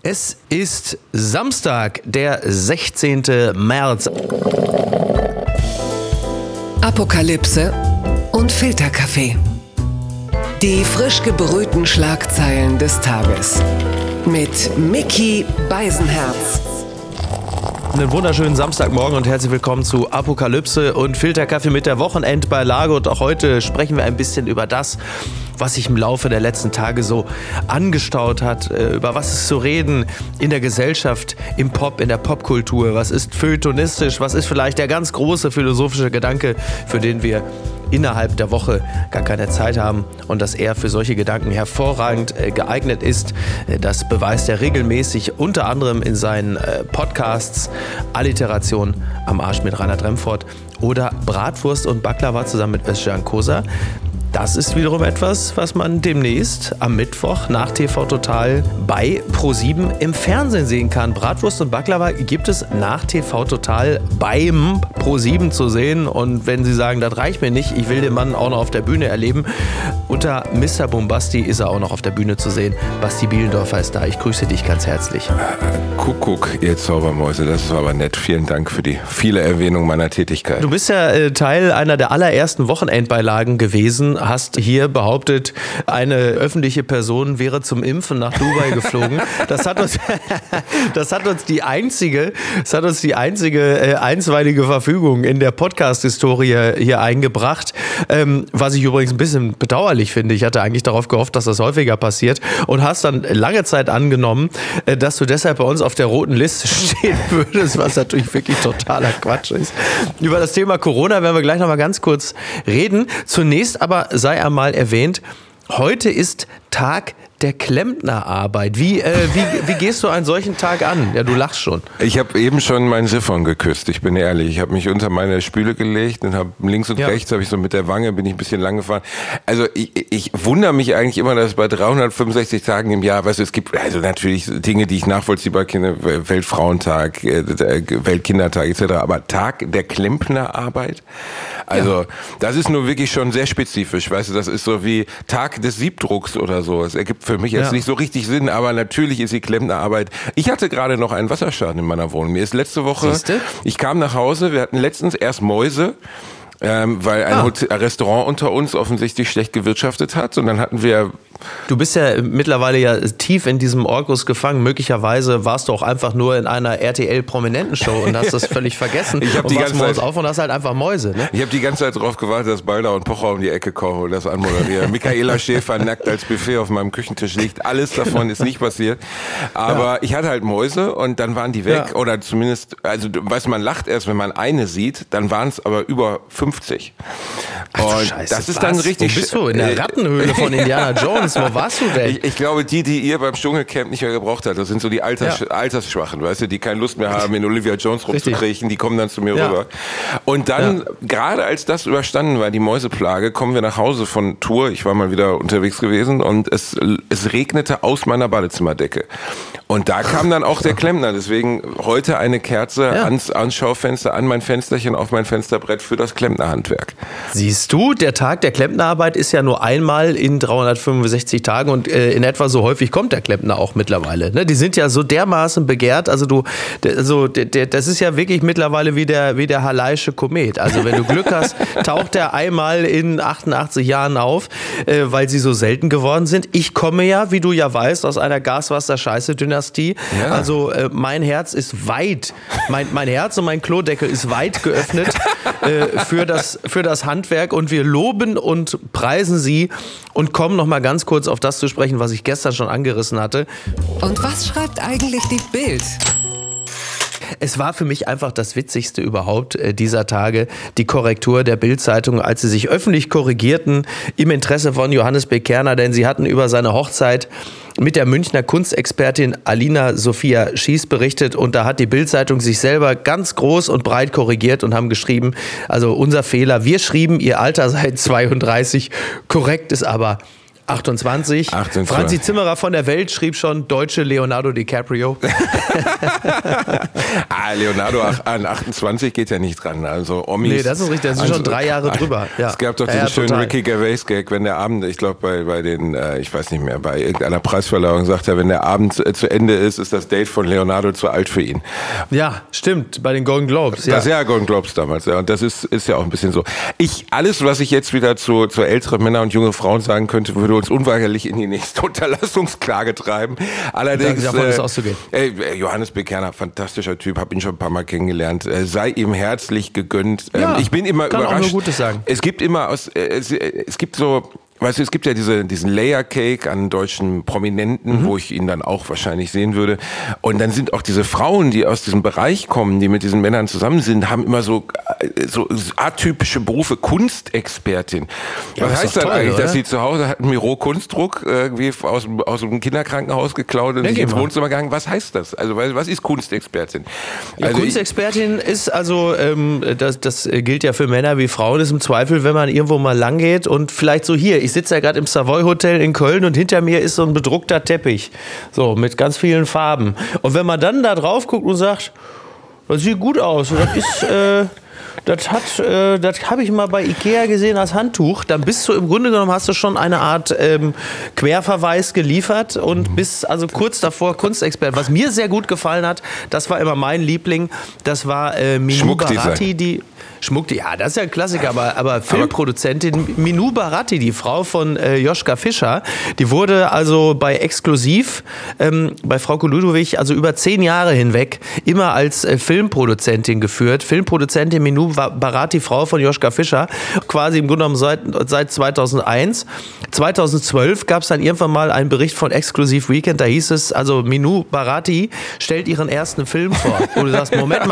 Es ist Samstag, der 16. März. Apokalypse und Filterkaffee. Die frisch gebrühten Schlagzeilen des Tages. Mit Micky Beisenherz. Einen wunderschönen Samstagmorgen und herzlich willkommen zu Apokalypse und Filterkaffee mit der Wochenendbeilage. Und auch heute sprechen wir ein bisschen über das, was sich im Laufe der letzten Tage so angestaut hat, über was ist zu reden in der Gesellschaft, im Pop, in der Popkultur, was ist feuilletonistisch, was ist vielleicht der ganz große philosophische Gedanke, für den wir innerhalb der Woche gar keine Zeit haben und dass er für solche Gedanken hervorragend geeignet ist. Das beweist er regelmäßig, unter anderem in seinen Podcasts Alliteration am Arsch mit Reinhard Remford oder Bratwurst und Baklava zusammen mit Özcan Kosa. Das ist wiederum etwas, was man demnächst am Mittwoch nach TV Total bei Pro7 im Fernsehen sehen kann. Bratwurst und Baklava gibt es nach TV Total beim Pro7 zu sehen. Und wenn Sie sagen, das reicht mir nicht, ich will den Mann auch noch auf der Bühne erleben, unter Mr. Bombasti ist er auch noch auf der Bühne zu sehen. Basti Bielendorfer ist da. Ich grüße dich ganz herzlich. Kuckuck, ihr Zaubermäuse, das war aber nett. Vielen Dank für die viele Erwähnung meiner Tätigkeit. Du bist ja Teil einer der allerersten Wochenendbeilagen gewesen. Hast hier behauptet, eine öffentliche Person wäre zum Impfen nach Dubai geflogen. Das hat uns die einzige einstweilige Verfügung in der Podcast-Historie hier eingebracht. Was ich übrigens ein bisschen bedauerlich finde. Ich hatte eigentlich darauf gehofft, dass das häufiger passiert und hast dann lange Zeit angenommen, dass du deshalb bei uns auf der roten Liste stehen würdest, was natürlich wirklich totaler Quatsch ist. Über das Thema Corona werden wir gleich nochmal ganz kurz reden. Zunächst aber sei einmal erwähnt, heute ist Tag der Klempnerarbeit. Wie gehst du einen solchen Tag an? Ja, du lachst schon. Ich habe eben schon meinen Siphon geküsst, ich bin ehrlich. Ich habe mich unter meine Spüle gelegt und habe links und rechts habe ich so mit der Wange, bin ich ein bisschen lang gefahren. Also ich wundere mich eigentlich immer, dass bei 365 Tagen im Jahr, weißt du, es gibt also natürlich Dinge, die ich nachvollziehbar kenne, Weltfrauentag, Weltkindertag etc., aber Tag der Klempnerarbeit, also das ist nur wirklich schon sehr spezifisch, weißt du, das ist so wie Tag des Siebdrucks oder so. Es ergibt für mich jetzt nicht so richtig Sinn, aber natürlich ist die Klempnerarbeit. Ich hatte gerade noch einen Wasserschaden in meiner Wohnung. Mir ist letzte Woche, ich kam nach Hause, wir hatten letztens erst Mäuse, weil ein Restaurant unter uns offensichtlich schlecht gewirtschaftet hat und dann hatten wir... Du bist ja mittlerweile ja tief in diesem Orkus gefangen. Möglicherweise warst du auch einfach nur in einer RTL-Prominenten-Show und hast das völlig vergessen. Ich habe die ganze Zeit auf und hast halt einfach Mäuse. Ne? Ich habe die ganze Zeit darauf gewartet, dass Balda und Pocher um die Ecke kommen und das anmoderieren. Michaela Schäfer nackt als Buffet auf meinem Küchentisch liegt. Alles davon ist nicht passiert. Aber ich hatte halt Mäuse und dann waren die weg. Oder zumindest, also weißt du, man lacht erst, wenn man eine sieht. Dann waren es aber über 50. Ach, und Scheiße, das ist dann richtig... Wo bist du? In der Rattenhöhle von Indiana Jones? Wo warst du denn? Ich glaube, die ihr beim Dschungelcamp nicht mehr gebraucht habt, das sind so die Altersschwachen, weißt du, die keine Lust mehr haben, in Olivia Jones rumzukriechen, die kommen dann zu mir rüber. Und dann, gerade als das überstanden war, die Mäuseplage, kommen wir nach Hause von Tour, ich war mal wieder unterwegs gewesen und es regnete aus meiner Badezimmerdecke. Und da kam dann auch der Klempner, deswegen heute eine Kerze ans Schaufenster, an mein Fensterchen, auf mein Fensterbrett für das Klempnerhandwerk. Siehst du, der Tag der Klempnerarbeit ist ja nur einmal in 365 Tagen und in etwa so häufig kommt der Klempner auch mittlerweile. Ne? Die sind ja so dermaßen begehrt, das ist ja wirklich mittlerweile wie der Halley'sche Komet. Also wenn du Glück hast, taucht er einmal in 88 Jahren auf, weil sie so selten geworden sind. Ich komme ja, wie du ja weißt, aus einer Gaswasser-Scheiße-Dynastie. Ja. Also mein Herz ist weit, mein Herz und mein Klodeckel ist weit geöffnet für das Handwerk und wir loben und preisen sie und kommen noch mal ganz kurz auf das zu sprechen, was ich gestern schon angerissen hatte. Und was schreibt eigentlich die Bild? Es war für mich einfach das Witzigste überhaupt dieser Tage, die Korrektur der Bild-Zeitung, als sie sich öffentlich korrigierten im Interesse von Johannes B. Kerner, denn sie hatten über seine Hochzeit mit der Münchner Kunstexpertin Alina Sophia Schieß berichtet und da hat die Bild-Zeitung sich selber ganz groß und breit korrigiert und haben geschrieben, also unser Fehler, wir schrieben, ihr Alter sei 32, korrekt ist aber 28. Franzi Zimmerer von der Welt schrieb schon, deutsche Leonardo DiCaprio. Leonardo an 28 geht ja nicht dran. Also Omis. Nee, das ist richtig, das sind schon 3 Jahre drüber. Ja. Es gab doch diesen schönen Ricky Gervais-Gag, wenn der Abend, ich glaube bei den, ich weiß nicht mehr, bei irgendeiner Preisverleihung sagt er, wenn der Abend zu Ende ist das Date von Leonardo zu alt für ihn. Ja, stimmt, bei den Golden Globes. Das ja Golden Globes damals, ja. Und das ist ja auch ein bisschen so. Alles, was ich jetzt wieder zu älteren Männern und junge Frauen sagen könnte, würde uns unweigerlich in die nächste Unterlassungsklage treiben. Allerdings, davon ist auszugehen. Johannes Bekerner, fantastischer Typ, habe ihn schon ein paar Mal kennengelernt. Sei ihm herzlich gegönnt. Ja, ich bin immer kann überrascht. Auch nur Gutes sagen. Es gibt immer es gibt so, weißt du, es gibt ja diesen Layer Cake an deutschen Prominenten, wo ich ihn dann auch wahrscheinlich sehen würde. Und dann sind auch diese Frauen, die aus diesem Bereich kommen, die mit diesen Männern zusammen sind, haben immer so atypische Berufe, Kunstexpertin. Ja, was heißt das toll, eigentlich, oder? dass sie zu Hause hat einen Miro-Kunstdruck irgendwie aus dem Kinderkrankenhaus geklaut und sich ins Wohnzimmer gegangen? Was heißt das? Also was ist Kunstexpertin? Ja, also Kunstexpertin ist also, das gilt ja für Männer wie Frauen, ist im Zweifel, wenn man irgendwo mal lang geht und vielleicht so hier, ich sitze ja gerade im Savoy Hotel in Köln und hinter mir ist so ein bedruckter Teppich, so mit ganz vielen Farben. Und wenn man dann da drauf guckt und sagt, das sieht gut aus, das ist, das habe ich mal bei Ikea gesehen als Handtuch, dann bist du im Grunde genommen, hast du schon eine Art Querverweis geliefert und bist also kurz davor Kunstexperte. Was mir sehr gut gefallen hat, das war immer mein Liebling, das war Minou Barati, die ja, das ist ja ein Klassiker, aber Filmproduzentin Minou Barati, die Frau von Joschka Fischer, die wurde also bei Exklusiv, bei Frauke Ludwig, also über 10 Jahre hinweg immer als Filmproduzentin geführt. Filmproduzentin Minou Barati, Frau von Joschka Fischer, quasi im Grunde genommen seit 2001. 2012 gab es dann irgendwann mal einen Bericht von Exklusiv Weekend, da hieß es, also Minou Barati stellt ihren ersten Film vor. Wo du sagst, Moment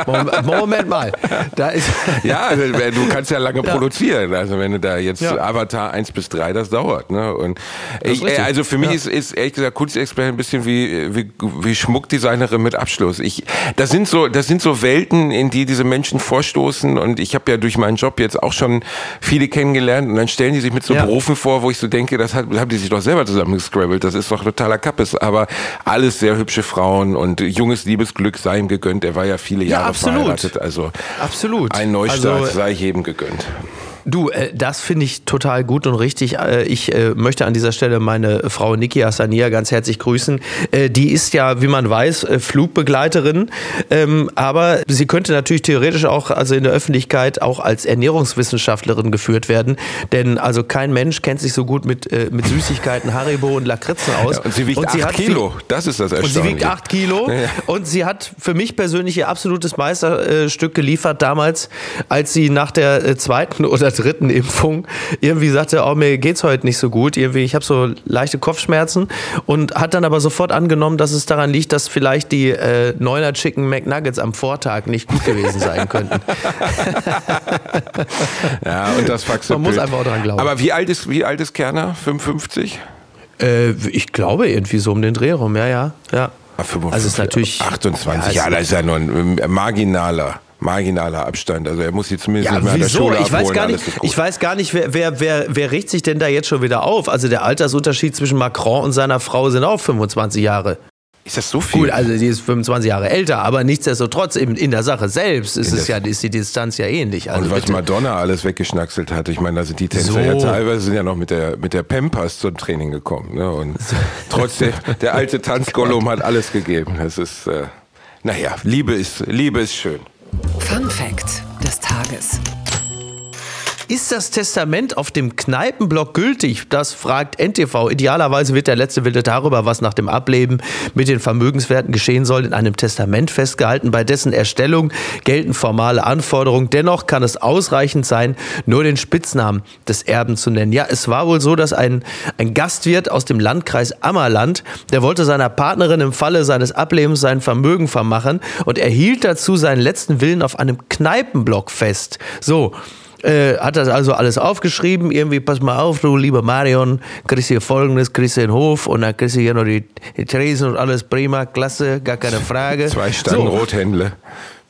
mal, da ist... Ja, du kannst ja lange produzieren. Also wenn du da jetzt Avatar 1-3, das dauert. Ne? Und also für mich ist ehrlich gesagt Kunstexperte ein bisschen wie Schmuckdesignerin mit Abschluss. Das sind so Welten, in die diese Menschen vorstoßen. Und ich habe ja durch meinen Job jetzt auch schon viele kennengelernt. Und dann stellen die sich mit so Berufen vor, wo ich so denke, das haben die sich doch selber zusammengescrabbelt. Das ist doch totaler Kappes. Aber alles sehr hübsche Frauen und junges Liebesglück sei ihm gegönnt. Er war ja viele Jahre verheiratet. Also absolut. Ein Neustart sei jedem gegönnt. Du, das finde ich total gut und richtig. Ich möchte an dieser Stelle meine Frau Niki Hassania ganz herzlich grüßen. Die ist ja, wie man weiß, Flugbegleiterin, aber sie könnte natürlich theoretisch auch, also in der Öffentlichkeit, auch als Ernährungswissenschaftlerin geführt werden, denn also kein Mensch kennt sich so gut mit Süßigkeiten, Haribo und Lakritzen aus. Ja, und sie wiegt 8 Kilo, das ist das Erstaunliche. Und sie wiegt 8 Kilo und sie hat für mich persönlich ihr absolutes Meisterstück geliefert damals, als sie nach der 2. oder 3. Impfung irgendwie sagte, mir geht's heute nicht so gut, irgendwie, ich habe so leichte Kopfschmerzen und hat dann aber sofort angenommen, dass es daran liegt, dass vielleicht die 9er Chicken McNuggets am Vortag nicht gut gewesen sein könnten. Ja, und das Man muss einfach auch dran glauben. Aber wie alt ist Kerner? 55? Ich glaube irgendwie so um den Dreh rum, ja. 55, also ist natürlich 28, ja, das ist ja nur ein marginaler Abstand. Also er muss sie zumindest nicht mehr an der Schule abholen. Ich weiß gar nicht, wer regt sich denn da jetzt schon wieder auf? Also der Altersunterschied zwischen Macron und seiner Frau sind auch 25 Jahre. Ist das so viel? Gut, also die ist 25 Jahre älter, aber nichtsdestotrotz in der Sache selbst ist die Distanz ja ähnlich. Also und was Madonna alles weggeschnackselt hat, ich meine, da sind die Tänzer ja teilweise ja noch mit der Pampers zum Training gekommen. Ne? Und trotzdem, der alte Tanzgollum hat alles gegeben. Das ist, Liebe ist schön. Fun Fact des Tages. Ist das Testament auf dem Kneipenblock gültig? Das fragt NTV. Idealerweise wird der letzte Wille darüber, was nach dem Ableben mit den Vermögenswerten geschehen soll, in einem Testament festgehalten. Bei dessen Erstellung gelten formale Anforderungen. Dennoch kann es ausreichend sein, nur den Spitznamen des Erben zu nennen. Ja, es war wohl so, dass ein Gastwirt aus dem Landkreis Ammerland, der wollte seiner Partnerin im Falle seines Ablebens sein Vermögen vermachen und erhielt dazu seinen letzten Willen auf einem Kneipenblock fest. So. Hat das also alles aufgeschrieben, irgendwie, pass mal auf, du lieber Marion, kriegst hier Folgendes, kriegst hier den Hof und dann kriegst du hier noch die Tresen und alles prima, klasse, gar keine Frage. 2 Stangen Rothändle.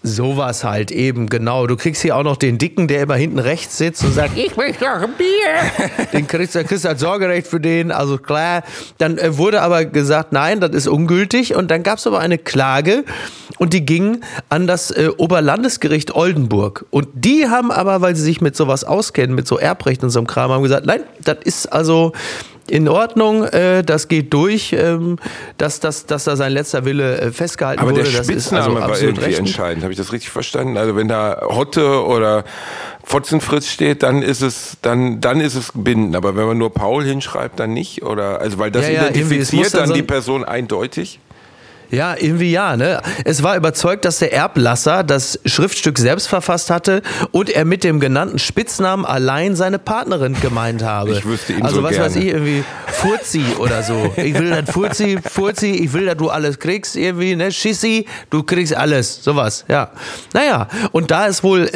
Sowas halt eben, genau. Du kriegst hier auch noch den Dicken, der immer hinten rechts sitzt und sagt, ich möchte noch ein Bier. Den kriegst du halt Sorgerecht für den, also klar. Dann wurde aber gesagt, nein, das ist ungültig. Und dann gab es aber eine Klage und die ging an das Oberlandesgericht Oldenburg. Und die haben aber, weil sie sich mit sowas auskennen, mit so Erbrecht und so einem Kram, haben gesagt, nein, das ist also in Ordnung, das geht durch, dass da sein letzter Wille festgehalten wurde. Aber der Spitzname war irgendwie entscheidend, habe ich das richtig verstanden? Also wenn da Hotte oder Fotzenfritz steht, dann ist es bindend. Aber wenn man nur Paul hinschreibt, dann nicht? Oder also weil das identifiziert dann die Person eindeutig? Ja, irgendwie ja, ne? Es war überzeugt, dass der Erblasser das Schriftstück selbst verfasst hatte und er mit dem genannten Spitznamen allein seine Partnerin gemeint habe. Ich wüsste ihn also so was gerne. Weiß ich, irgendwie Furzi oder so. Ich will das Furzi, ich will, dass du alles kriegst irgendwie, ne? Schissi, du kriegst alles, sowas, ja. Naja, und da es wohl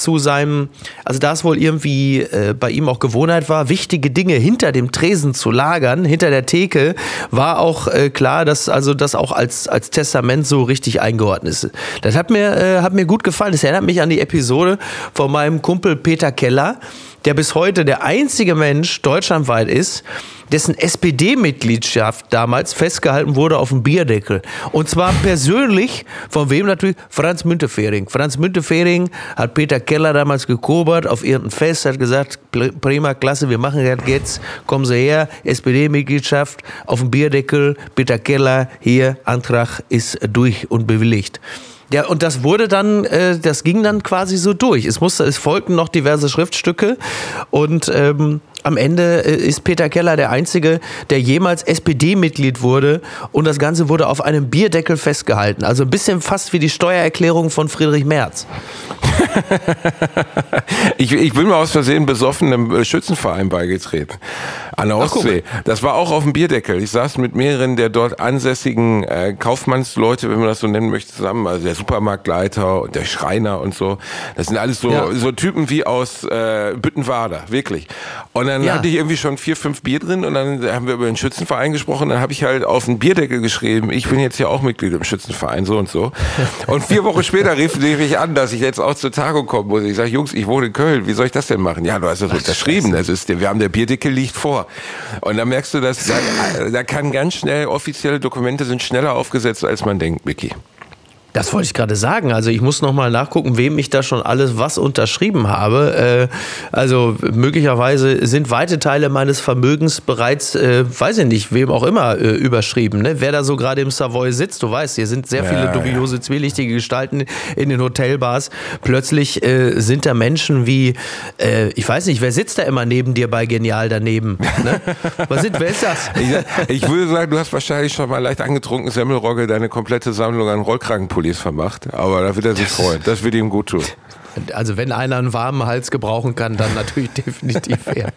irgendwie bei ihm auch Gewohnheit war, wichtige Dinge hinter dem Tresen zu lagern, hinter der Theke, war auch klar, dass also das auch als Testament so richtig eingeordnet ist. Das hat mir gut gefallen. Das erinnert mich an die Episode von meinem Kumpel Peter Keller, der bis heute der einzige Mensch deutschlandweit ist, dessen SPD-Mitgliedschaft damals festgehalten wurde auf dem Bierdeckel. Und zwar persönlich, von wem natürlich? Franz Müntefering. Franz Müntefering hat Peter Keller damals gekobert auf irgendein Fest, hat gesagt, prima, klasse, wir machen das jetzt, kommen Sie her, SPD-Mitgliedschaft auf dem Bierdeckel, Peter Keller, hier, Antrag ist durch und bewilligt. Ja, und das wurde dann, das ging dann quasi so durch. Es folgten noch diverse Schriftstücke und am Ende ist Peter Keller der Einzige, der jemals SPD-Mitglied wurde und das Ganze wurde auf einem Bierdeckel festgehalten. Also ein bisschen fast wie die Steuererklärung von Friedrich Merz. Ich bin mal aus Versehen besoffen einem Schützenverein beigetreten. An der Ostsee. Das war auch auf dem Bierdeckel. Ich saß mit mehreren der dort ansässigen Kaufmannsleute, wenn man das so nennen möchte, zusammen. Also der Supermarktleiter und der Schreiner und so. Das sind alles so Typen wie aus Büttenwader, wirklich. Und dann hatte ich irgendwie schon 4, 5 Bier drin und dann haben wir über den Schützenverein gesprochen. Dann habe ich halt auf den Bierdeckel geschrieben, ich bin jetzt ja auch Mitglied im Schützenverein, so und so. Und 4 Wochen später rief mich an, dass ich jetzt auch zur Tagung kommen muss. Ich sage, Jungs, ich wohne in Köln, wie soll ich das denn machen? Ja, du hast das unterschrieben, wir haben der Bierdeckel liegt vor. Und dann merkst du, dass da kann ganz schnell, offizielle Dokumente sind schneller aufgesetzt, als man denkt, Micky. Das wollte ich gerade sagen. Also ich muss nochmal nachgucken, wem ich da schon alles was unterschrieben habe. Also möglicherweise sind weite Teile meines Vermögens bereits, weiß ich nicht, wem auch immer überschrieben. Ne? Wer da so gerade im Savoy sitzt, du weißt, hier sind sehr viele dubiose, zwielichtige Gestalten in den Hotelbars. Plötzlich sind da Menschen wie, ich weiß nicht, wer sitzt da immer neben dir bei Genial daneben? Ne? Wer ist das? Ich würde sagen, du hast wahrscheinlich schon mal leicht angetrunken Semmelrogge deine komplette Sammlung an Rollkragenpullis vermacht, aber da wird er sich freuen. Das wird ihm gut tun. Also wenn einer einen warmen Hals gebrauchen kann, dann natürlich definitiv er.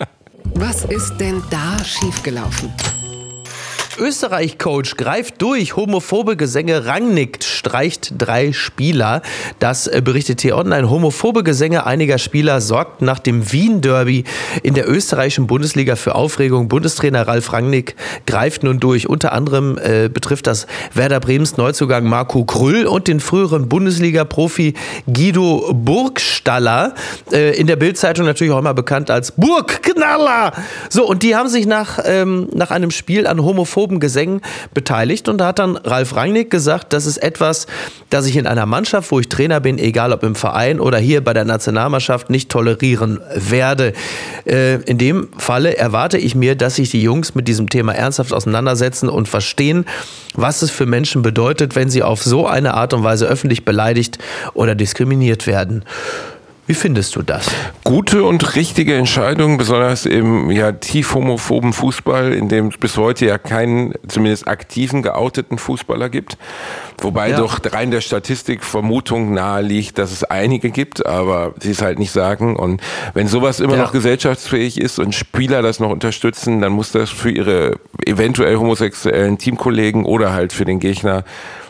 Was ist denn da schiefgelaufen? Österreich-Coach greift durch, homophobe Gesänge Rangnick streicht 3 Spieler. Das berichtet T-Online. Homophobe Gesänge einiger Spieler sorgt nach dem Wien-Derby in der österreichischen Bundesliga für Aufregung. Bundestrainer Ralf Rangnick greift nun durch. Unter anderem betrifft das Werder Bremens Neuzugang Marco Krüll und den früheren Bundesliga-Profi Guido Burgstaller. In der Bild-Zeitung natürlich auch immer bekannt als Burgknaller. So, und die haben sich nach einem Spiel an homophoben Gesängen beteiligt und da hat dann Ralf Rangnick gesagt, das ist etwas, das ich in einer Mannschaft, wo ich Trainer bin, egal ob im Verein oder hier bei der Nationalmannschaft, nicht tolerieren werde. In dem Falle erwarte ich mir, dass sich die Jungs mit diesem Thema ernsthaft auseinandersetzen und verstehen, was es für Menschen bedeutet, wenn sie auf so eine Art und Weise öffentlich beleidigt oder diskriminiert werden. Wie findest du das? Gute und richtige Entscheidung, besonders im tief homophoben Fußball, in dem es bis heute ja keinen, zumindest aktiven, geouteten Fußballer gibt. Wobei doch rein der Statistik Vermutung nahe liegt, dass es einige gibt, aber sie es halt nicht sagen. Und wenn sowas immer noch gesellschaftsfähig ist und Spieler das noch unterstützen, dann muss das für ihre eventuell homosexuellen Teamkollegen oder halt für den Gegner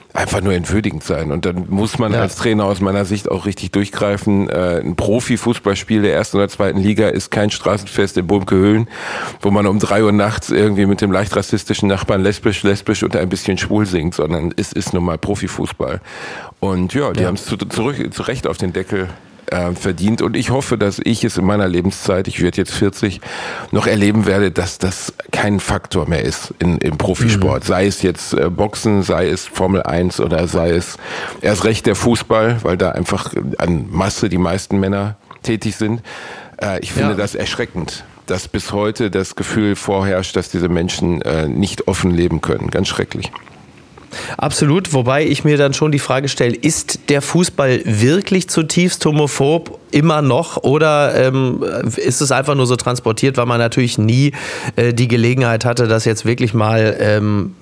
einfach nur entwürdigend sein. Und dann muss man als Trainer aus meiner Sicht auch richtig durchgreifen. Ein Profi-Fußballspiel der 1. oder 2. Liga ist kein Straßenfest in Bumkehölen, wo man um 3 Uhr nachts irgendwie mit dem leicht rassistischen Nachbarn lesbisch und ein bisschen schwul singt, sondern es ist nun mal Profifußball. Und die haben es zu Recht auf den Deckel verdient. Und ich hoffe, dass ich es in meiner Lebenszeit, ich werde jetzt 40, noch erleben werde, dass das kein Faktor mehr ist im Profisport. Sei es jetzt Boxen, sei es Formel 1 oder sei es erst recht der Fußball, weil da einfach an Masse die meisten Männer tätig sind. Ich finde das erschreckend, dass bis heute das Gefühl vorherrscht, dass diese Menschen nicht offen leben können. Ganz schrecklich. Absolut, wobei ich mir dann schon die Frage stelle, ist der Fußball wirklich zutiefst homophob immer noch oder ist es einfach nur so transportiert, weil man natürlich nie die Gelegenheit hatte, das jetzt wirklich mal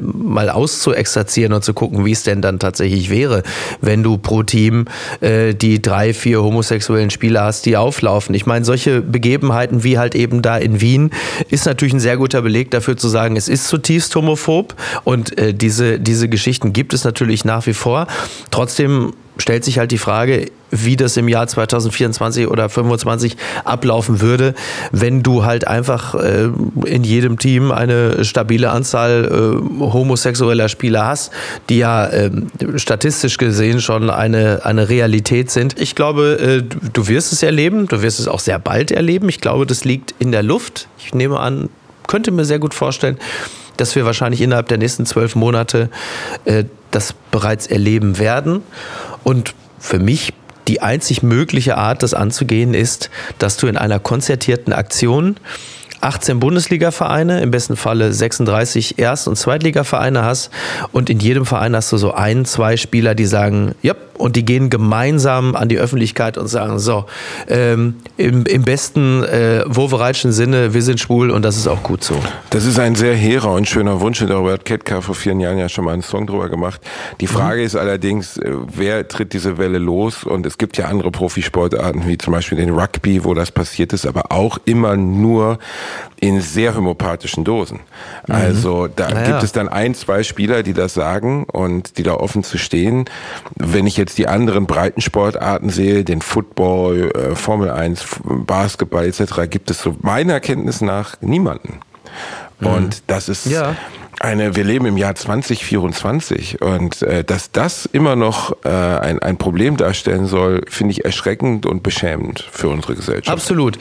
auszuexerzieren und zu gucken, wie es denn dann tatsächlich wäre, wenn du pro Team die 3, 4 homosexuellen Spieler hast, die auflaufen. Ich meine, solche Begebenheiten wie halt eben da in Wien ist natürlich ein sehr guter Beleg dafür zu sagen, es ist zutiefst homophob und diese Geschichten gibt es natürlich nach wie vor. Trotzdem stellt sich halt die Frage, wie das im Jahr 2024 oder 2025 ablaufen würde, wenn du halt einfach in jedem Team eine stabile Anzahl homosexueller Spieler hast, die ja statistisch gesehen schon eine Realität sind. Ich glaube, du wirst es erleben, du wirst es auch sehr bald erleben. Ich glaube, das liegt in der Luft. Ich nehme an, könnte mir sehr gut vorstellen, dass wir wahrscheinlich innerhalb der nächsten 12 Monate das bereits erleben werden. Und für mich die einzig mögliche Art, das anzugehen, ist, dass du in einer konzertierten Aktion 18 Bundesliga-Vereine, im besten Falle 36 Erst- und Zweitliga-Vereine hast und in jedem Verein hast du so 1, 2 Spieler, die sagen, ja, und die gehen gemeinsam an die Öffentlichkeit und sagen, so, im besten wovereitschen Sinne, wir sind schwul und das ist auch gut so. Das ist ein sehr hehrer und schöner Wunsch, darüber hat Ketka vor 4 Jahren ja schon mal einen Song drüber gemacht. Die Frage ist allerdings, wer tritt diese Welle los? Und es gibt ja andere Profisportarten, wie zum Beispiel den Rugby, wo das passiert ist, aber auch immer nur in sehr homöopathischen Dosen. Also da gibt es dann 1, 2 Spieler, die das sagen und die da offen zu stehen. Wenn ich jetzt die anderen Breitensportarten sehe, den Football, Formel 1, Basketball etc., gibt es so meiner Kenntnis nach niemanden. Und das ist wir leben im Jahr 2024 und dass das immer noch ein Problem darstellen soll, finde ich erschreckend und beschämend für unsere Gesellschaft. Absolut.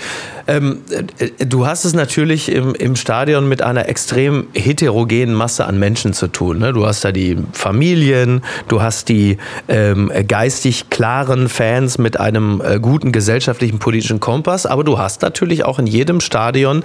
Du hast es natürlich im Stadion mit einer extrem heterogenen Masse an Menschen zu tun. Ne? Du hast da die Familien, du hast die geistig klaren Fans mit einem guten gesellschaftlichen, politischen Kompass, aber du hast natürlich auch in jedem Stadion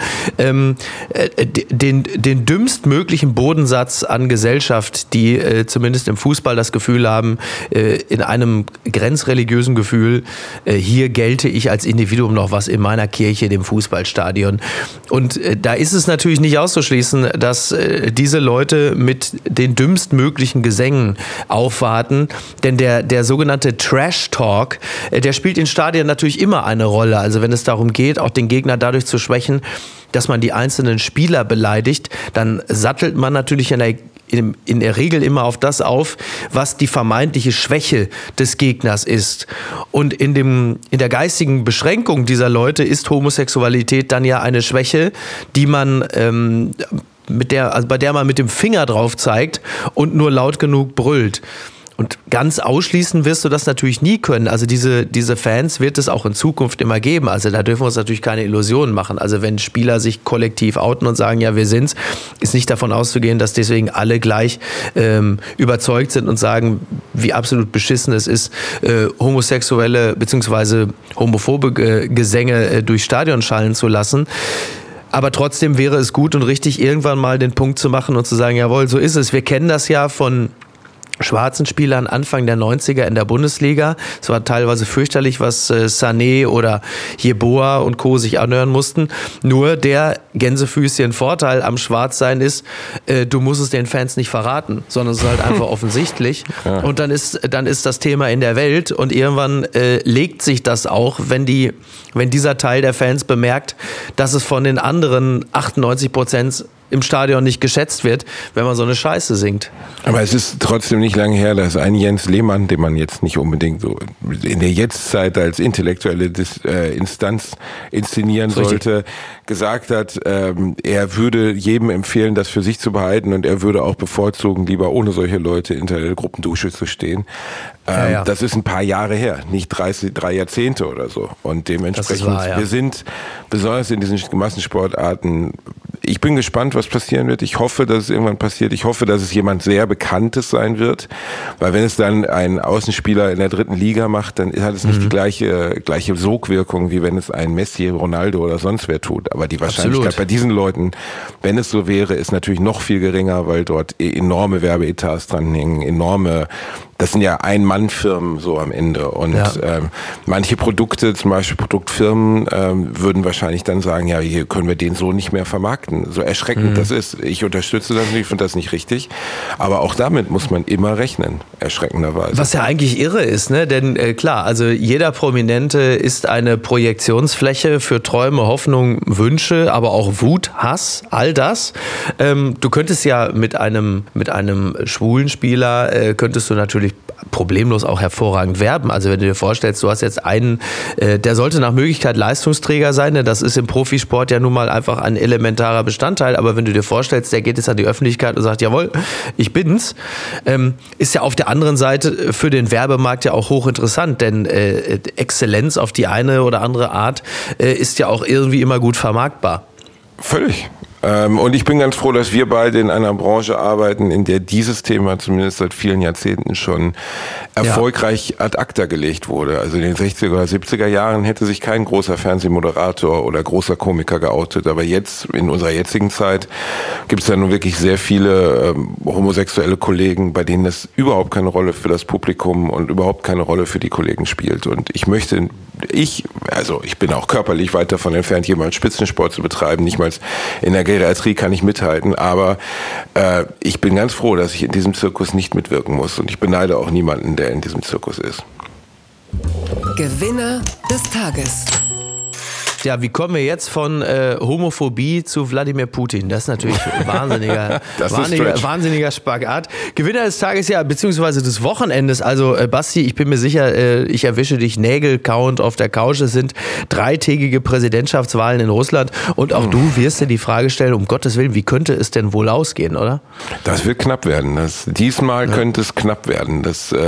den dümmstmöglichen Bodensatz an Gesellschaft, die zumindest im Fußball das Gefühl haben, in einem grenzreligiösen Gefühl, hier gelte ich als Individuum noch was in meiner Kirche, dem Fußballstadion. Und da ist es natürlich nicht auszuschließen, dass diese Leute mit den dümmstmöglichen Gesängen aufwarten, denn der sogenannte Trash-Talk, der spielt in Stadien natürlich immer eine Rolle. Also wenn es darum geht, auch den Gegner dadurch zu schwächen, dass man die einzelnen Spieler beleidigt, dann sattelt man natürlich in der Regel immer auf das auf, was die vermeintliche Schwäche des Gegners ist. Und in der geistigen Beschränkung dieser Leute ist Homosexualität dann ja eine Schwäche, die man bei der man mit dem Finger drauf zeigt und nur laut genug brüllt. Und ganz ausschließen wirst du das natürlich nie können. Also diese Fans wird es auch in Zukunft immer geben. Also da dürfen wir uns natürlich keine Illusionen machen. Also wenn Spieler sich kollektiv outen und sagen, ja, wir sind's, ist nicht davon auszugehen, dass deswegen alle gleich überzeugt sind und sagen, wie absolut beschissen es ist, homosexuelle bzw. homophobe Gesänge durchs Stadion schallen zu lassen. Aber trotzdem wäre es gut und richtig, irgendwann mal den Punkt zu machen und zu sagen, jawohl, so ist es. Wir kennen das ja von schwarzen Spielern Anfang der 90er in der Bundesliga. Es war teilweise fürchterlich, was Sané oder Yeboah und Co. sich anhören mussten. Nur der Gänsefüßchen Vorteil am Schwarzsein ist, du musst es den Fans nicht verraten, sondern es ist halt einfach offensichtlich. Ja. Und dann ist das Thema in der Welt und irgendwann legt sich das auch, wenn dieser Teil der Fans bemerkt, dass es von den anderen 98% im Stadion nicht geschätzt wird, wenn man so eine Scheiße singt. Aber es ist trotzdem nicht lange her, dass ein Jens Lehmann, den man jetzt nicht unbedingt so in der Jetztzeit als intellektuelle Instanz inszenieren sollte, gesagt hat, er würde jedem empfehlen, das für sich zu behalten und er würde auch bevorzugen, lieber ohne solche Leute in der Gruppendusche zu stehen. Das ist ein paar Jahre her, nicht 3 Jahrzehnte oder so. Und dementsprechend, wir sind besonders in diesen Massensportarten, ich bin gespannt, was passieren wird. Ich hoffe, dass es irgendwann passiert. Ich hoffe, dass es jemand sehr Bekanntes sein wird. Weil wenn es dann ein Außenspieler in der 3. Liga macht, dann hat es nicht die gleiche Sogwirkung, wie wenn es ein Messi, Ronaldo oder sonst wer tut. Aber die Wahrscheinlichkeit bei diesen Leuten, wenn es so wäre, ist natürlich noch viel geringer, weil dort enorme Werbeetats dranhängen, das sind ja Ein-Mann-Firmen so am Ende. Und manche Produkte, zum Beispiel Produktfirmen, würden wahrscheinlich dann sagen, ja, hier können wir den so nicht mehr vermarkten. So erschreckend das ist. Ich unterstütze das nicht, ich finde das nicht richtig. Aber auch damit muss man immer rechnen, erschreckenderweise. Was ja eigentlich irre ist, ne? Denn klar, also jeder Prominente ist eine Projektionsfläche für Träume, Hoffnung, Wünsche, aber auch Wut, Hass, all das. Du könntest ja mit einem schwulen Spieler, könntest du natürlich problemlos auch hervorragend werben. Also wenn du dir vorstellst, du hast jetzt einen, der sollte nach Möglichkeit Leistungsträger sein, denn das ist im Profisport ja nun mal einfach ein elementarer Bestandteil, aber wenn du dir vorstellst, der geht jetzt an die Öffentlichkeit und sagt, jawohl, ich bin's, ist ja auf der anderen Seite für den Werbemarkt ja auch hochinteressant, denn Exzellenz auf die eine oder andere Art ist ja auch irgendwie immer gut vermarktbar. Völlig. Und ich bin ganz froh, dass wir beide in einer Branche arbeiten, in der dieses Thema zumindest seit vielen Jahrzehnten schon erfolgreich ad acta gelegt wurde. Also in den 60er oder 70er Jahren hätte sich kein großer Fernsehmoderator oder großer Komiker geoutet. Aber jetzt, in unserer jetzigen Zeit, gibt es ja nun wirklich sehr viele homosexuelle Kollegen, bei denen es überhaupt keine Rolle für das Publikum und überhaupt keine Rolle für die Kollegen spielt. Und ich bin auch körperlich weit davon entfernt, jemals Spitzensport zu betreiben. Nicht mal in der Geriatrie kann ich mithalten, aber ich bin ganz froh, dass ich in diesem Zirkus nicht mitwirken muss und ich beneide auch niemanden, der in diesem Zirkus ist. Gewinner des Tages. Ja, wie kommen wir jetzt von Homophobie zu Wladimir Putin? Das ist natürlich wahnsinniger Spagat. Gewinner des Tages, ja, beziehungsweise des Wochenendes. Also Basti, ich bin mir sicher, ich erwische dich Nägelcount auf der Couch. Es sind 3-tägige Präsidentschaftswahlen in Russland und auch du wirst dir die Frage stellen, um Gottes Willen, wie könnte es denn wohl ausgehen, oder? Das wird knapp werden. Diesmal könnte es knapp werden.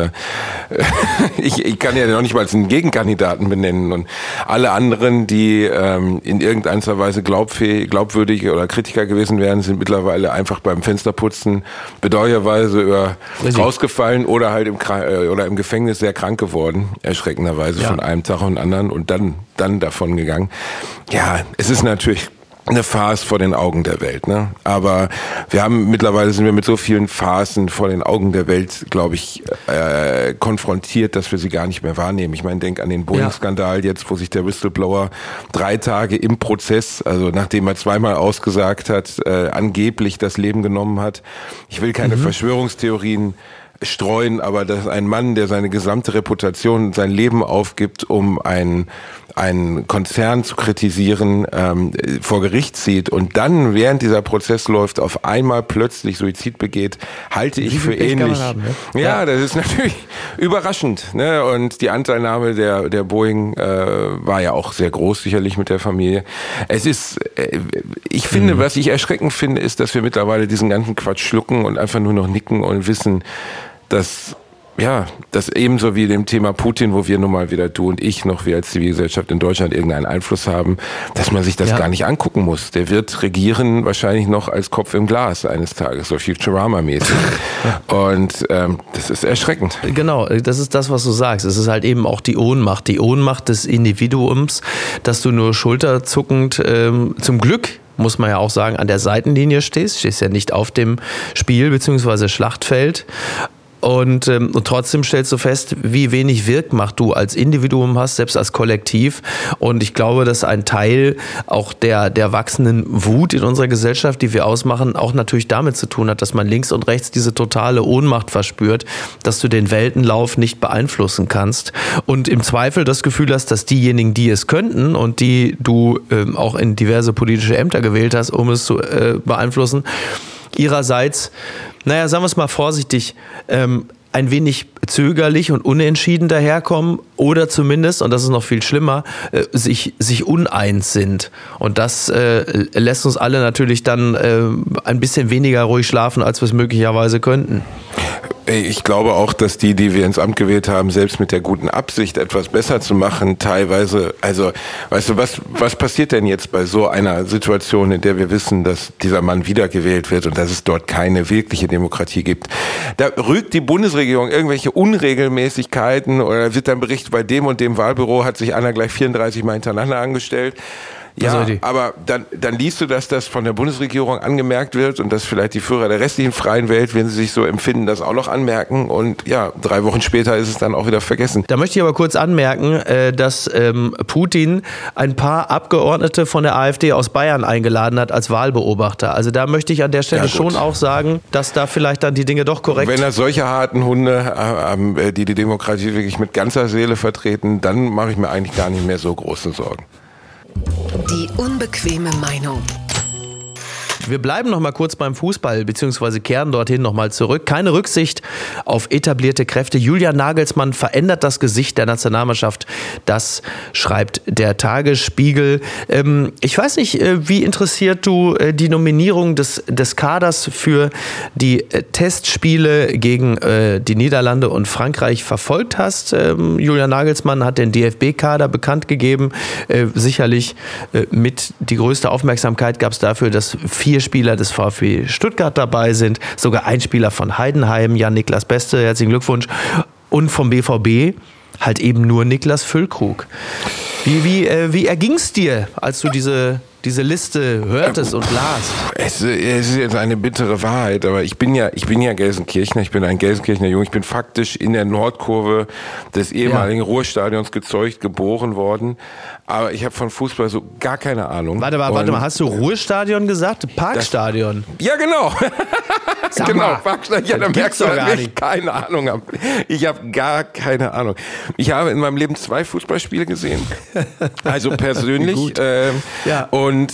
Ich kann ja noch nicht mal einen Gegenkandidaten benennen und alle anderen, die in irgendeiner Weise glaubwürdig oder Kritiker gewesen wären, sind mittlerweile einfach beim Fensterputzen bedauerlicherweise rausgefallen oder halt im Gefängnis sehr krank geworden, erschreckenderweise von einem Tag auf den anderen und dann davon gegangen. Ja, es ist natürlich eine Farce vor den Augen der Welt, ne? Aber mittlerweile sind wir mit so vielen Farcen vor den Augen der Welt, glaube ich, konfrontiert, dass wir sie gar nicht mehr wahrnehmen. Ich meine, denk an den Boeing-Skandal jetzt, wo sich der Whistleblower 3 Tage im Prozess, also nachdem er 2-mal ausgesagt hat, angeblich das Leben genommen hat. Ich will keine Verschwörungstheorien streuen, aber dass ein Mann, der seine gesamte Reputation, sein Leben aufgibt, um einen Konzern zu kritisieren, vor Gericht zieht und dann, während dieser Prozess läuft, auf einmal plötzlich Suizid begeht, halte ich für ähnlich. Ja, das ist natürlich überraschend, ne? Und die Anteilnahme der Boeing war ja auch sehr groß, sicherlich mit der Familie. Ich finde, was ich erschreckend finde, ist, dass wir mittlerweile diesen ganzen Quatsch schlucken und einfach nur noch nicken und wissen, dass das ebenso wie dem Thema Putin, wo wir nun mal wieder, du und ich, noch wir als Zivilgesellschaft in Deutschland irgendeinen Einfluss haben, dass man sich das gar nicht angucken muss. Der wird regieren wahrscheinlich noch als Kopf im Glas eines Tages, so Futurama-mäßig. Und das ist erschreckend. Genau, das ist das, was du sagst. Es ist halt eben auch die Ohnmacht des Individuums, dass du nur schulterzuckend zum Glück, muss man ja auch sagen, an der Seitenlinie stehst ja nicht auf dem Spiel- bzw. Schlachtfeld. Und trotzdem stellst du fest, wie wenig Wirkmacht du als Individuum hast, selbst als Kollektiv. Und ich glaube, dass ein Teil auch der wachsenden Wut in unserer Gesellschaft, die wir ausmachen, auch natürlich damit zu tun hat, dass man links und rechts diese totale Ohnmacht verspürt, dass du den Weltenlauf nicht beeinflussen kannst und im Zweifel das Gefühl hast, dass diejenigen, die es könnten und die du auch in diverse politische Ämter gewählt hast, um es zu beeinflussen, ihrerseits, naja, sagen wir es mal vorsichtig, ein wenig zögerlich und unentschieden daherkommen oder zumindest, und das ist noch viel schlimmer, sich uneins sind. Und das lässt uns alle natürlich dann ein bisschen weniger ruhig schlafen, als wir es möglicherweise könnten. Ich glaube auch, dass die wir ins Amt gewählt haben, selbst mit der guten Absicht, etwas besser zu machen, teilweise, also, weißt du, was passiert denn jetzt bei so einer Situation, in der wir wissen, dass dieser Mann wiedergewählt wird und dass es dort keine wirkliche Demokratie gibt? Da rügt die Bundesregierung irgendwelche Unregelmäßigkeiten oder wird dann berichtet, bei dem und dem Wahlbüro hat sich einer gleich 34 Mal hintereinander angestellt. Ja, aber dann liest du, dass das von der Bundesregierung angemerkt wird und dass vielleicht die Führer der restlichen freien Welt, wenn sie sich so empfinden, das auch noch anmerken und ja, 3 Wochen später ist es dann auch wieder vergessen. Da möchte ich aber kurz anmerken, dass Putin ein paar Abgeordnete von der AfD aus Bayern eingeladen hat als Wahlbeobachter. Also da möchte ich an der Stelle schon auch sagen, dass da vielleicht dann die Dinge doch korrekt sind. Wenn er solche harten Hunde, die Demokratie wirklich mit ganzer Seele vertreten, dann mache ich mir eigentlich gar nicht mehr so große Sorgen. Die unbequeme Meinung. Wir bleiben noch mal kurz beim Fußball, beziehungsweise kehren dorthin noch mal zurück. Keine Rücksicht auf etablierte Kräfte. Julian Nagelsmann verändert das Gesicht der Nationalmannschaft. Das schreibt der Tagesspiegel. Ich weiß nicht, wie interessiert du die Nominierung des Kaders für die Testspiele gegen die Niederlande und Frankreich verfolgt hast. Julian Nagelsmann hat den DFB-Kader bekannt gegeben. Sicherlich mit die größte Aufmerksamkeit gab es dafür, dass 4 Spieler des VfB Stuttgart dabei sind, sogar ein Spieler von Heidenheim, Jan-Niklas Beste, herzlichen Glückwunsch, und vom BVB halt eben nur Niklas Füllkrug. Wie erging es dir, als du diese Liste hörtest und las? Es ist jetzt eine bittere Wahrheit, aber ich bin ja Gelsenkirchner, ich bin ein Gelsenkirchner Junge, ich bin faktisch in der Nordkurve des ehemaligen Ruhrstadions gezeugt, geboren worden, aber ich habe von Fußball so gar keine Ahnung. Warte mal, hast du Ruhrstadion gesagt? Parkstadion? Ja, genau. Genau, Parkstadion. Ja, dann merkst du, dass ich keine Ahnung habe. Ich habe gar keine Ahnung. Ich habe in meinem Leben 2 Fußballspiele gesehen, also persönlich. Und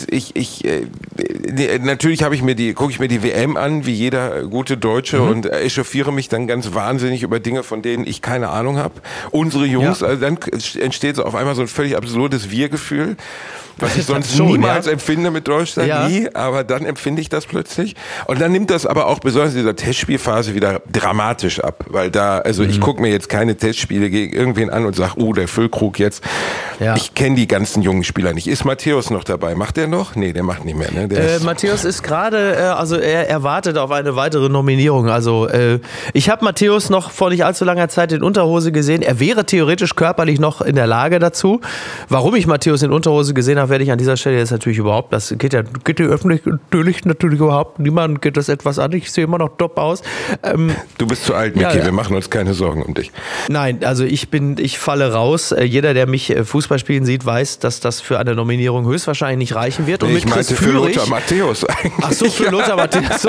natürlich gucke ich mir die WM an, wie jeder gute Deutsche, und echauffiere mich dann ganz wahnsinnig über Dinge, von denen ich keine Ahnung habe. Unsere Jungs, also dann entsteht so auf einmal so ein völlig absurdes Wir-Gefühl, was ich sonst niemals empfinde mit Deutschland, nie, aber dann empfinde ich das plötzlich. Und dann nimmt das aber auch besonders in dieser Testspielphase wieder dramatisch ab, weil ich gucke mir jetzt keine Testspiele gegen irgendwen an und sage, der Füllkrug jetzt. Ja. Ich kenne die ganzen jungen Spieler nicht. Ist Matthäus noch dabei? Macht der noch? Nee, der macht nicht mehr. Ne? Matthäus ist gerade, er wartet auf eine weitere Nominierung. Also ich habe Matthäus noch vor nicht allzu langer Zeit in Unterhose gesehen. Er wäre theoretisch körperlich noch in der Lage dazu. Warum ich Matthäus in Unterhose gesehen habe, werde ich an dieser Stelle jetzt natürlich überhaupt, das geht die öffentlich natürlich überhaupt niemand geht das etwas an. Ich sehe immer noch top aus. Du bist zu alt, Micky, wir machen uns keine Sorgen um dich. Nein, also ich falle raus. Jeder, der mich Fußball spielen sieht, weiß, dass das für eine Nominierung höchstwahrscheinlich nicht reichen wird. Und ich meinte für Lothar Matthäus eigentlich. Ach so, für Lothar Matthäus.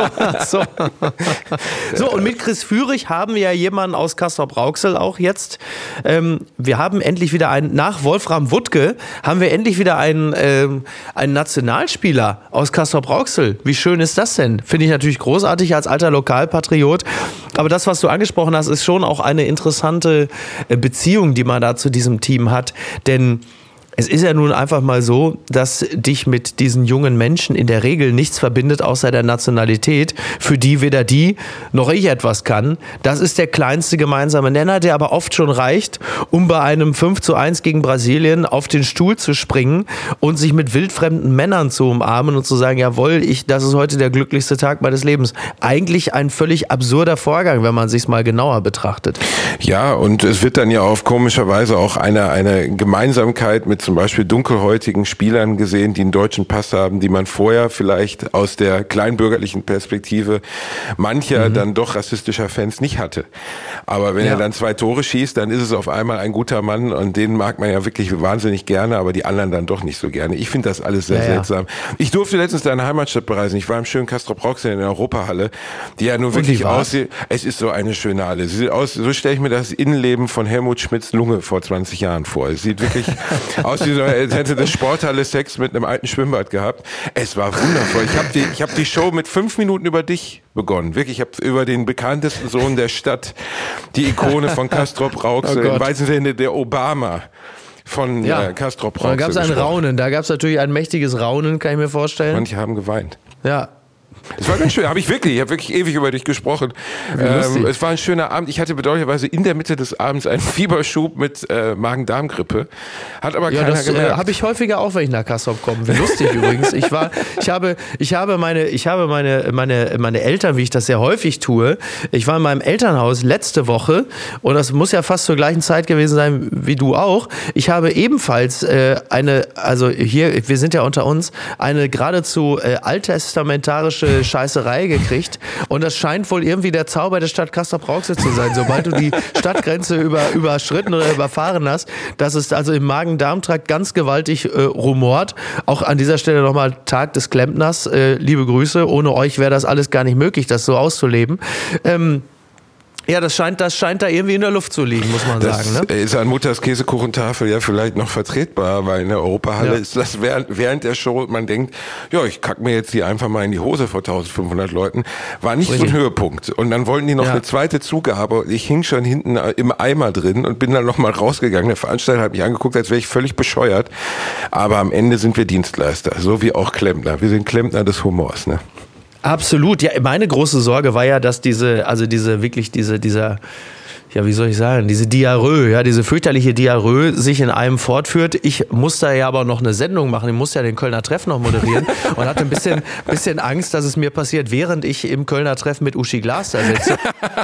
So, und mit Chris Führig haben wir ja jemanden aus Castrop-Rauxel auch jetzt. Wir haben endlich wieder nach Wolfram Wuttke, haben wir endlich wieder einen Nationalspieler aus Castrop-Rauxel. Wie schön ist das denn? Finde ich natürlich großartig als alter Lokalpatriot. Aber das, was du angesprochen hast, ist schon auch eine interessante Beziehung, die man da zu diesem Team hat. Denn es ist ja nun einfach mal so, dass dich mit diesen jungen Menschen in der Regel nichts verbindet, außer der Nationalität, für die weder die noch ich etwas kann. Das ist der kleinste gemeinsame Nenner, der aber oft schon reicht, um bei einem 5:1 gegen Brasilien auf den Stuhl zu springen und sich mit wildfremden Männern zu umarmen und zu sagen, jawohl, das ist heute der glücklichste Tag meines Lebens. Eigentlich ein völlig absurder Vorgang, wenn man sich's mal genauer betrachtet. Ja, und es wird dann ja auf komischerweise auch eine Gemeinsamkeit mit zum Beispiel dunkelhäutigen Spielern gesehen, die einen deutschen Pass haben, die man vorher vielleicht aus der kleinbürgerlichen Perspektive mancher dann doch rassistischer Fans nicht hatte. Aber wenn er dann 2 Tore schießt, dann ist es auf einmal ein guter Mann und den mag man ja wirklich wahnsinnig gerne, aber die anderen dann doch nicht so gerne. Ich finde das alles sehr seltsam. Ich durfte letztens deine Heimatstadt bereisen. Ich war im schönen Castrop-Rauxel in der Europahalle, die ja nur wirklich aussieht. Es ist so eine schöne Halle. Sie sieht aus, so stelle ich mir das Innenleben von Helmut Schmidts Lunge vor 20 Jahren vor. Es sieht wirklich aus wie so, als hätte das Sporthalle Sex mit einem alten Schwimmbad gehabt. Es war wundervoll. Ich hab die Show mit 5 Minuten über dich begonnen. Wirklich, ich habe über den bekanntesten Sohn der Stadt, die Ikone von Castrop-Rauxel, im weitesten Sinne der Obama von Castrop-Rauxel. Da gab es ein Raunen, da gab es natürlich ein mächtiges Raunen, kann ich mir vorstellen. Manche haben geweint. Ja. Das war ganz schön, ich habe wirklich ewig über dich gesprochen. Es war ein schöner Abend. Ich hatte bedauerlicherweise in der Mitte des Abends einen Fieberschub mit Magen-Darm-Grippe. Hat aber keiner gemerkt. Habe ich häufiger auch, wenn ich nach Castrop komme. Wie lustig übrigens. Ich habe meine Eltern, wie ich das sehr häufig tue. Ich war in meinem Elternhaus letzte Woche und das muss ja fast zur gleichen Zeit gewesen sein wie du auch. Ich habe ebenfalls wir sind ja unter uns, eine geradezu alttestamentarische Scheißerei gekriegt und das scheint wohl irgendwie der Zauber der Stadt Castrop-Rauxel zu sein. Sobald du die Stadtgrenze überschritten oder überfahren hast, dass es also im Magen-Darm-Trakt ganz gewaltig rumort. Auch an dieser Stelle nochmal Tag des Klempners. Liebe Grüße. Ohne euch wäre das alles gar nicht möglich, das so auszuleben. Ja, das scheint da irgendwie in der Luft zu liegen, muss man sagen. Das ist an Mutters Käsekuchentafel ja vielleicht noch vertretbar, weil in der Europahalle ist das während der Show, man denkt, ja, ich kack mir jetzt die einfach mal in die Hose vor 1500 Leuten, war nicht so ein Höhepunkt. Und dann wollten die noch eine zweite Zugabe und ich hing schon hinten im Eimer drin und bin dann noch mal rausgegangen. Der Veranstalter hat mich angeguckt, als wäre ich völlig bescheuert. Aber am Ende sind wir Dienstleister, so wie auch Klempner. Wir sind Klempner des Humors, ne? Absolut. Ja, meine große Sorge war ja, dass diese Diarrhoe, diese fürchterliche Diarrhoe sich in einem fortführt. Ich musste ja aber noch eine Sendung machen. Ich musste ja den Kölner Treff noch moderieren und hatte ein bisschen Angst, dass es mir passiert, während ich im Kölner Treff mit Uschi Glas da sitze.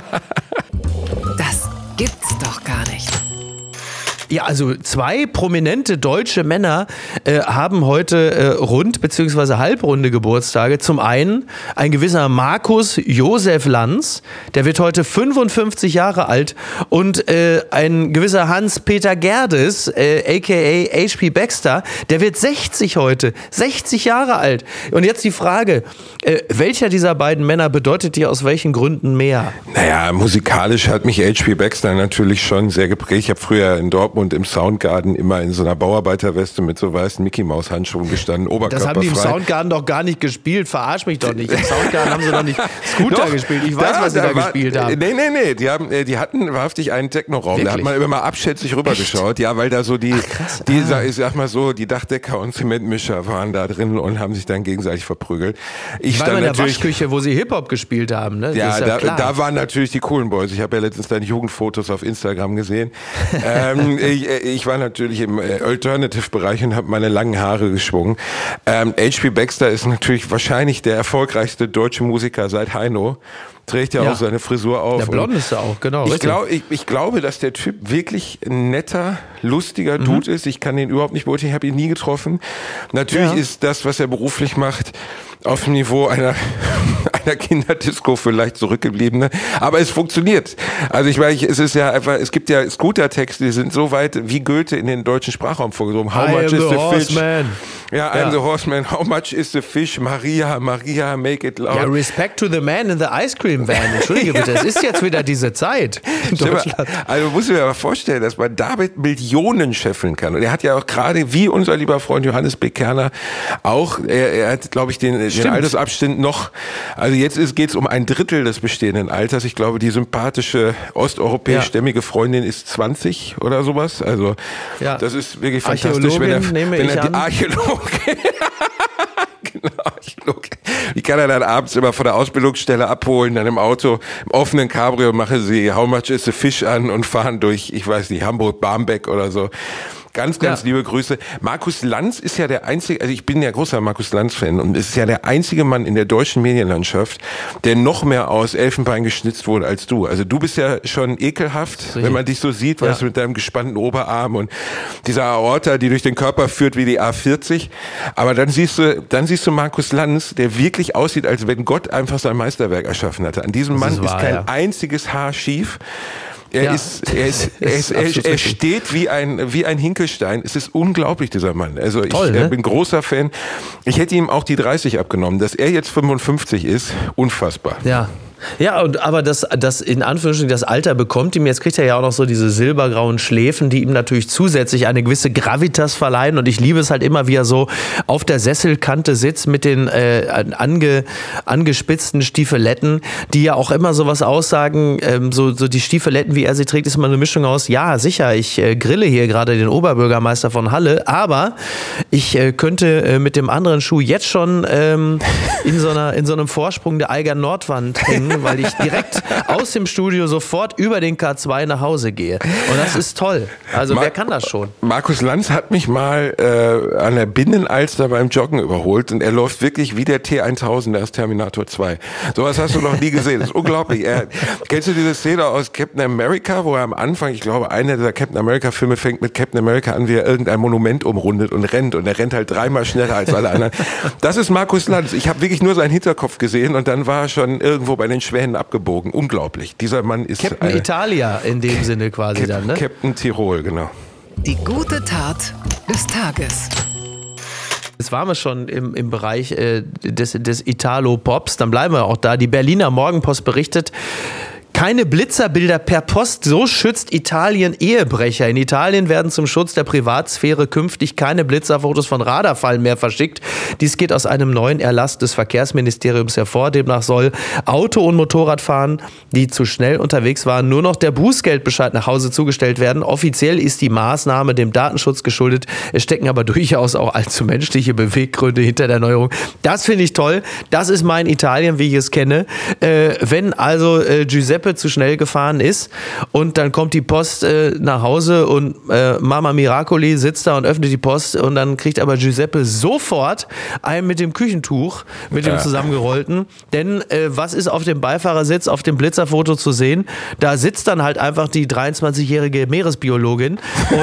Das gibt's doch gar nicht. Ja, also 2 prominente deutsche Männer haben heute rund- bzw. halbrunde Geburtstage. Zum einen ein gewisser Markus Josef Lanz, der wird heute 55 Jahre alt und ein gewisser Hans-Peter Gerdes, a.k.a. H.P. Baxter, der wird 60 heute, 60 Jahre alt. Und jetzt die Frage, welcher dieser beiden Männer bedeutet dir aus welchen Gründen mehr? Naja, musikalisch hat mich H.P. Baxter natürlich schon sehr geprägt. Ich habe früher in Dortmund im Soundgarden immer in so einer Bauarbeiterweste mit so weißen Mickey-Maus-Handschuhen gestanden, oberkörperfrei. Das haben die im Soundgarden doch gar nicht gespielt, verarsch mich doch nicht. Im Soundgarden haben sie doch nicht Scooter doch, gespielt. Ich weiß, was sie da gespielt haben. Nee, die hatten wahrhaftig einen Techno-Raum. Da hat man immer mal abschätzig rübergeschaut. Ja, weil da so ich sag mal so, die Dachdecker und Zementmischer waren da drin und haben sich dann gegenseitig verprügelt. Ich war in der Waschküche, wo sie Hip-Hop gespielt haben. Ne? Ja, da waren natürlich die coolen Boys. Ich habe ja letztens deine Jugendfotos auf Instagram gesehen. Ich war natürlich im Alternative-Bereich und habe meine langen Haare geschwungen. H.P. Baxter ist natürlich wahrscheinlich der erfolgreichste deutsche Musiker seit Heino. Trägt ja auch seine Frisur auf. Der Blondeste auch, genau. Ich glaube, dass der Typ wirklich ein netter, lustiger Dude ist. Ich kann den überhaupt nicht beurteilen, ich habe ihn nie getroffen. Natürlich ist das, was er beruflich macht, auf dem Niveau einer Kinderdisco vielleicht zurückgebliebene. Aber es funktioniert. Also ich meine, es ist ja einfach, es gibt ja Scooter-Texte, die sind so weit wie Goethe in den deutschen Sprachraum vorgesungen. How much is the fish? Ja, I'm the horseman. How much is the fish? Maria, make it loud. Ja, respect to the man in the ice cream van. Entschuldige bitte, es ist jetzt wieder diese Zeit in Deutschland. Also musst du dir aber vorstellen, dass man damit Millionen scheffeln kann. Und er hat ja auch gerade, wie unser lieber Freund Johannes B. Kerner, auch, er hat, glaube ich, den Altersabstand noch, also jetzt geht's um 1/3 des bestehenden Alters. Ich glaube, die sympathische osteuropäisch-stämmige Freundin ist 20 oder sowas. Also das ist wirklich fantastisch, wenn er die Archäologin genau, die kann er dann abends immer von der Ausbildungsstelle abholen, dann im Auto, im offenen Cabrio machen sie How much is the fish an und fahren durch, ich weiß nicht, Hamburg, Barmbek oder so. Ganz liebe Grüße. Markus Lanz ist ja der einzige, also ich bin ja großer Markus Lanz-Fan und ist ja der einzige Mann in der deutschen Medienlandschaft, der noch mehr aus Elfenbein geschnitzt wurde als du. Also du bist ja schon ekelhaft, wenn man dich so sieht, weißt du, mit deinem gespannten Oberarm und dieser Aorta, die durch den Körper führt wie die A40. Aber dann siehst du Markus Lanz, der wirklich aussieht, als wenn Gott einfach sein Meisterwerk erschaffen hatte. An diesem Mann ist kein einziges Haar schief. Er steht wie ein Hinkelstein. Es ist unglaublich, dieser Mann. Also ich bin großer Fan. Ich hätte ihm auch die 30 abgenommen. Dass er jetzt 55 ist, unfassbar. Ja. Ja, aber das in Anführungsstrichen das Alter bekommt ihm, jetzt kriegt er ja auch noch so diese silbergrauen Schläfen, die ihm natürlich zusätzlich eine gewisse Gravitas verleihen und ich liebe es halt immer, wie er so auf der Sesselkante sitzt mit den angespitzten Stiefeletten, die ja auch immer sowas aussagen, so die Stiefeletten, wie er sie trägt, ist immer eine Mischung aus, ja sicher, ich grille hier gerade den Oberbürgermeister von Halle, aber ich könnte mit dem anderen Schuh jetzt schon in so einem Vorsprung der Eiger Nordwand hängen, weil ich direkt aus dem Studio sofort über den K2 nach Hause gehe. Und das ist toll. Also wer kann das schon? Markus Lanz hat mich mal an der Binnenalster beim Joggen überholt und er läuft wirklich wie der T-1000 aus Terminator 2. Sowas hast du noch nie gesehen. Das ist unglaublich. Kennst du diese Szene aus Captain America, wo er am Anfang, ich glaube, einer dieser Captain America Filme fängt mit Captain America an, wie er irgendein Monument umrundet und rennt und er rennt halt 3-mal schneller als alle anderen. Das ist Markus Lanz. Ich habe wirklich nur seinen Hinterkopf gesehen und dann war er schon irgendwo bei den Schwänen abgebogen. Unglaublich. Dieser Mann ist Captain Italia in dem Sinne quasi dann, ne? Captain Tirol, genau. Die gute Tat des Tages. Jetzt waren wir schon im Bereich des Italo-Pops, dann bleiben wir auch da. Die Berliner Morgenpost berichtet, keine Blitzerbilder per Post, so schützt Italien Ehebrecher. In Italien werden zum Schutz der Privatsphäre künftig keine Blitzerfotos von Radarfallen mehr verschickt. Dies geht aus einem neuen Erlass des Verkehrsministeriums hervor. Demnach soll Auto- und Motorradfahren, die zu schnell unterwegs waren, nur noch der Bußgeldbescheid nach Hause zugestellt werden. Offiziell ist die Maßnahme dem Datenschutz geschuldet. Es stecken aber durchaus auch allzu menschliche Beweggründe hinter der Neuerung. Das finde ich toll. Das ist mein Italien, wie ich es kenne. Wenn also Giuseppe zu schnell gefahren ist und dann kommt die Post nach Hause und Mama Miracoli sitzt da und öffnet die Post und dann kriegt aber Giuseppe sofort einen mit dem Küchentuch, mit dem zusammengerollten, denn was ist auf dem Beifahrersitz, auf dem Blitzerfoto zu sehen? Da sitzt dann halt einfach die 23-jährige Meeresbiologin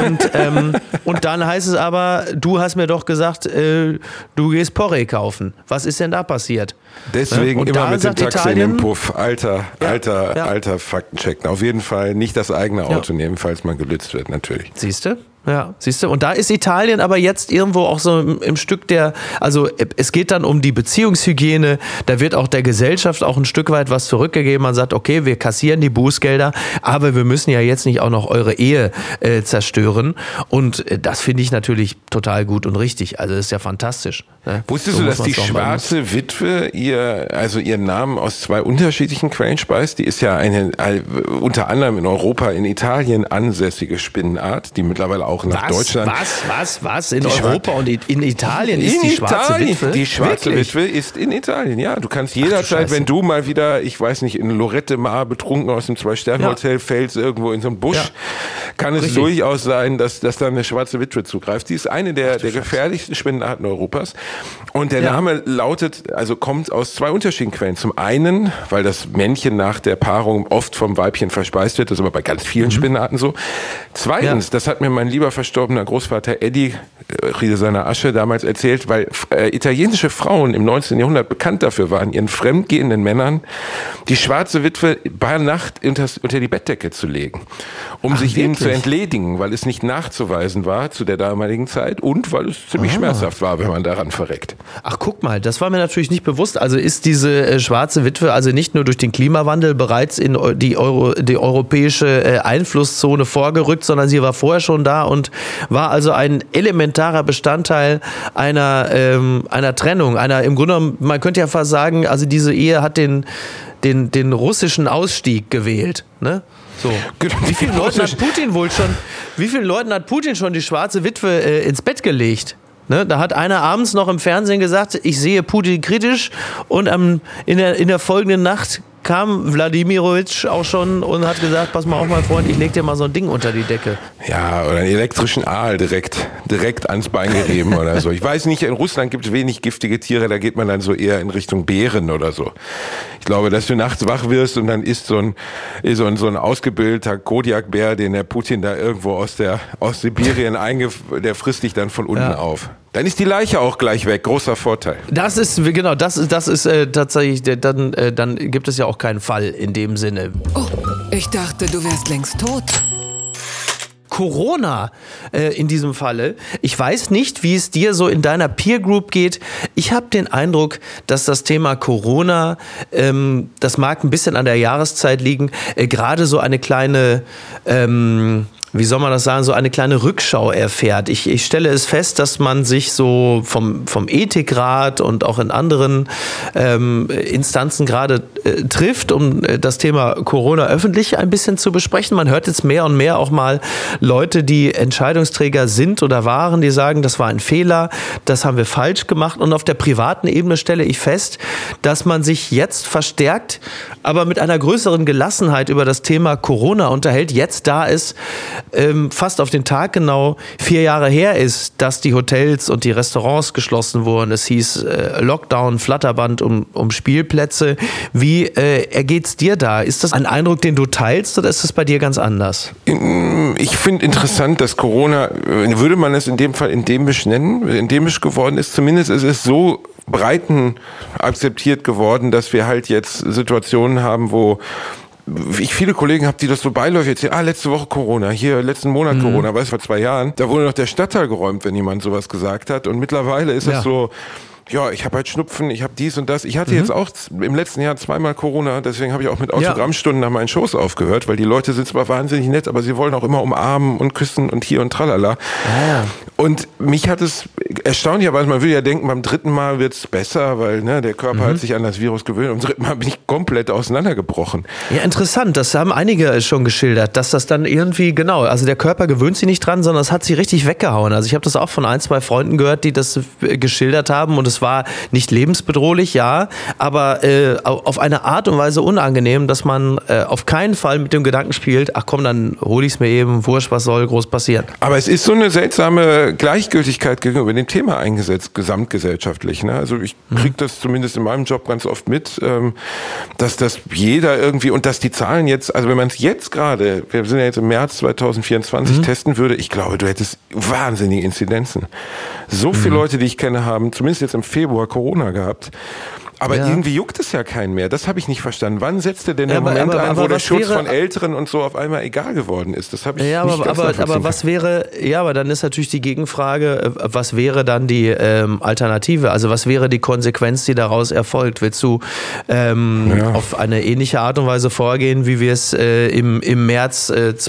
und dann heißt es aber, du hast mir doch gesagt, du gehst Porree kaufen. Was ist denn da passiert? Deswegen und immer mit dem Taxi Italien, in den Puff. Alter Faktenchecken. Auf jeden Fall nicht das eigene Auto nehmen, falls man gelützt wird, natürlich. Siehst du? Ja, siehst du? Und da ist Italien aber jetzt irgendwo auch so im Stück also es geht dann um die Beziehungshygiene, da wird auch der Gesellschaft auch ein Stück weit was zurückgegeben. Man sagt, okay, wir kassieren die Bußgelder, aber wir müssen ja jetzt nicht auch noch eure Ehe zerstören. Und das finde ich natürlich total gut und richtig. Also das ist ja fantastisch. Ne? Wusstest du, dass die schwarze Witwe ihren Namen aus 2 unterschiedlichen Quellen speist? Die ist ja eine unter anderem in Europa, in Italien ansässige Spinnenart, die mittlerweile auch nach Deutschland. Was? In Europa und in Italien ist die schwarze Witwe? Die schwarze Witwe ist in Italien, ja. Du kannst jederzeit, wenn du mal wieder, ich weiß nicht, in Lorette Mar betrunken aus dem 2-Sterne-Hotel fällst, irgendwo in so einen Busch, kann es durchaus sein, dass da eine schwarze Witwe zugreift. Die ist eine der gefährlichsten Spinnenarten Europas. Und der Name kommt aus 2 unterschiedlichen Quellen. Zum einen, weil das Männchen nach der Paarung oft vom Weibchen verspeist wird, das ist aber bei ganz vielen Spinnenarten so. Zweitens, das hat mir mein lieber verstorbener Großvater Eddie, Friede seiner Asche, damals erzählt, weil italienische Frauen im 19. Jahrhundert bekannt dafür waren, ihren fremdgehenden Männern die schwarze Witwe bei Nacht unter die Bettdecke zu legen, um sich ihnen zu entledigen, weil es nicht nachzuweisen war zu der damaligen Zeit und weil es ziemlich schmerzhaft war, wenn man daran verreckt. Ach, guck mal, das war mir natürlich nicht bewusst. Also ist diese schwarze Witwe also nicht nur durch den Klimawandel bereits in die europäische Einflusszone vorgerückt, sondern sie war vorher schon da und war also ein elementarer Bestandteil einer Trennung, im Grunde genommen, man könnte ja fast sagen, also diese Ehe hat den russischen Ausstieg gewählt, ne? So. Wie vielen Leuten hat Putin schon die schwarze Witwe ins Bett gelegt? Ne, da hat einer abends noch im Fernsehen gesagt, ich sehe Putin kritisch und in der folgenden Nacht kam Wladimirovic auch schon und hat gesagt, pass mal auf, mein Freund, ich leg dir mal so ein Ding unter die Decke. Ja, oder einen elektrischen Aal direkt ans Bein gerieben oder so. Ich weiß nicht, in Russland gibt es wenig giftige Tiere, da geht man dann so eher in Richtung Bären oder so. Ich glaube, dass du nachts wach wirst und dann ist so ein ausgebildeter Kodiakbär, den der Putin da irgendwo aus Sibirien der frisst dich dann von unten auf. Dann ist die Leiche auch gleich weg. Großer Vorteil. Das ist tatsächlich, dann gibt es ja auch keinen Fall in dem Sinne. Oh, ich dachte, du wärst längst tot. Corona in diesem Falle. Ich weiß nicht, wie es dir so in deiner Peer Group geht. Ich habe den Eindruck, dass das Thema Corona, das mag ein bisschen an der Jahreszeit liegen, gerade so eine kleine wie soll man das sagen, so eine kleine Rückschau erfährt. Ich stelle es fest, dass man sich so vom Ethikrat und auch in anderen Instanzen gerade trifft, um das Thema Corona öffentlich ein bisschen zu besprechen. Man hört jetzt mehr und mehr auch mal Leute, die Entscheidungsträger sind oder waren, die sagen, das war ein Fehler, das haben wir falsch gemacht. Und auf der privaten Ebene stelle ich fest, dass man sich jetzt verstärkt, aber mit einer größeren Gelassenheit über das Thema Corona unterhält. Jetzt, da es fast auf den Tag genau 4 Jahre her ist, dass die Hotels und die Restaurants geschlossen wurden. Es hieß Lockdown, Flatterband um Spielplätze. Wie ergeht's dir da? Ist das ein Eindruck, den du teilst, oder ist es bei dir ganz anders? Ich finde interessant, dass Corona, würde man es in dem Fall endemisch nennen, endemisch geworden ist. Zumindest ist es so breiten akzeptiert geworden, dass wir halt jetzt Situationen haben, wo ich viele Kollegen habe, die das so beiläufig erzählen, letzte Woche Corona, hier letzten Monat Corona, weißt du, vor 2 Jahren, da wurde noch der Stadtteil geräumt, wenn jemand sowas gesagt hat, und mittlerweile ist es so, ja, ich habe halt Schnupfen, ich habe dies und das. Ich hatte jetzt auch im letzten Jahr 2-mal Corona, deswegen habe ich auch mit Autogrammstunden nach meinen Shows aufgehört, weil die Leute sind zwar wahnsinnig nett, aber sie wollen auch immer umarmen und küssen und hier und tralala. Und mich hat es erstaunlicherweise, man will ja denken, beim 3. Mal wird's besser, weil der Körper hat sich an das Virus gewöhnt. Am 3. Mal bin ich komplett auseinandergebrochen. Ja, interessant, das haben einige schon geschildert, dass das dann irgendwie, also der Körper gewöhnt sich nicht dran, sondern es hat sie richtig weggehauen. Also ich habe das auch von 1, 2 Freunden gehört, die das geschildert haben, und es war nicht lebensbedrohlich, ja, aber auf eine Art und Weise unangenehm, dass man auf keinen Fall mit dem Gedanken spielt, ach komm, dann hole ich es mir eben, wurscht, was soll groß passieren. Aber es ist so eine seltsame Gleichgültigkeit gegenüber dem Thema eingesetzt, gesamtgesellschaftlich. Ne? Also ich kriege das zumindest in meinem Job ganz oft mit, dass das jeder irgendwie, und dass die Zahlen jetzt, also wenn man es jetzt gerade, wir sind ja jetzt im März 2024, testen würde, ich glaube, du hättest wahnsinnige Inzidenzen. So viele Leute, die ich kenne, haben zumindest jetzt im Februar Corona gehabt. Aber irgendwie juckt es ja keinen mehr. Das habe ich nicht verstanden. Wann setzte denn der Moment an, wo der Schutz von Älteren und so auf einmal egal geworden ist? Das habe ich nicht aber was wäre, aber dann ist natürlich die Gegenfrage, was wäre dann die Alternative? Also was wäre die Konsequenz, die daraus erfolgt? Willst du auf eine ähnliche Art und Weise vorgehen, wie wir es im März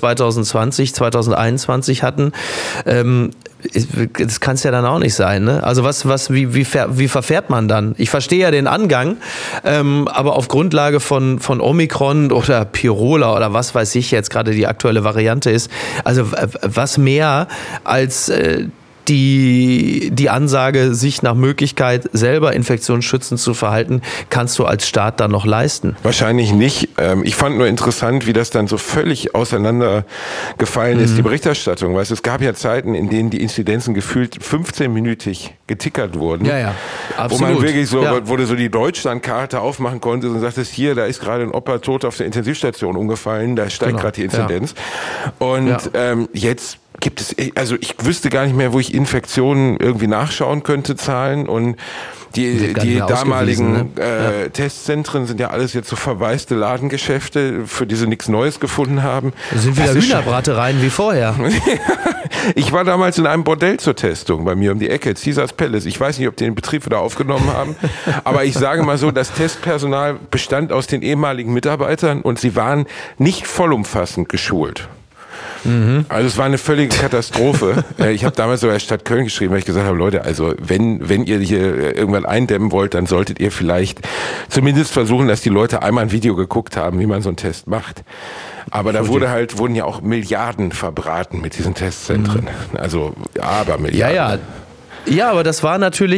2021 hatten? Das kann es ja dann auch nicht sein, ne? Also wie verfährt man dann? Ich verstehe ja den Angang, aber auf Grundlage von Omikron oder Pirola oder was weiß ich jetzt gerade die aktuelle Variante ist, also was mehr als die Ansage, sich nach Möglichkeit selber infektionsschützend zu verhalten, kannst du als Staat dann noch leisten? Wahrscheinlich nicht. Ich fand nur interessant, wie das dann so völlig auseinandergefallen ist, die Berichterstattung. Weißt du, es gab ja Zeiten, in denen die Inzidenzen gefühlt 15-minütig getickert wurden. Ja, absolut. Wo man wirklich so, wo du so die Deutschlandkarte aufmachen konntest und sagtest, hier, da ist gerade ein Opa tot auf der Intensivstation umgefallen, da steigt gerade die Inzidenz. Und jetzt gibt es, also ich wüsste gar nicht mehr, wo ich Infektionen irgendwie nachschauen könnte, Zahlen, und die damaligen Testzentren sind ja alles jetzt so verwaiste Ladengeschäfte, für die sie nichts Neues gefunden haben. Das sind wieder Hühnerbratereien wie vorher. Ich war damals in einem Bordell zur Testung bei mir um die Ecke, Caesars Palace. Ich weiß nicht, ob die den Betrieb wieder aufgenommen haben, aber ich sage mal so, das Testpersonal bestand aus den ehemaligen Mitarbeitern und sie waren nicht vollumfassend geschult. Also es war eine völlige Katastrophe. Ich habe damals sogar Stadt Köln geschrieben, weil ich gesagt habe, Leute, also wenn ihr hier irgendwann eindämmen wollt, dann solltet ihr vielleicht zumindest versuchen, dass die Leute einmal ein Video geguckt haben, wie man so einen Test macht. Aber da wurden ja auch Milliarden verbraten mit diesen Testzentren. Also Abermilliarden. Ja. Ja, aber das war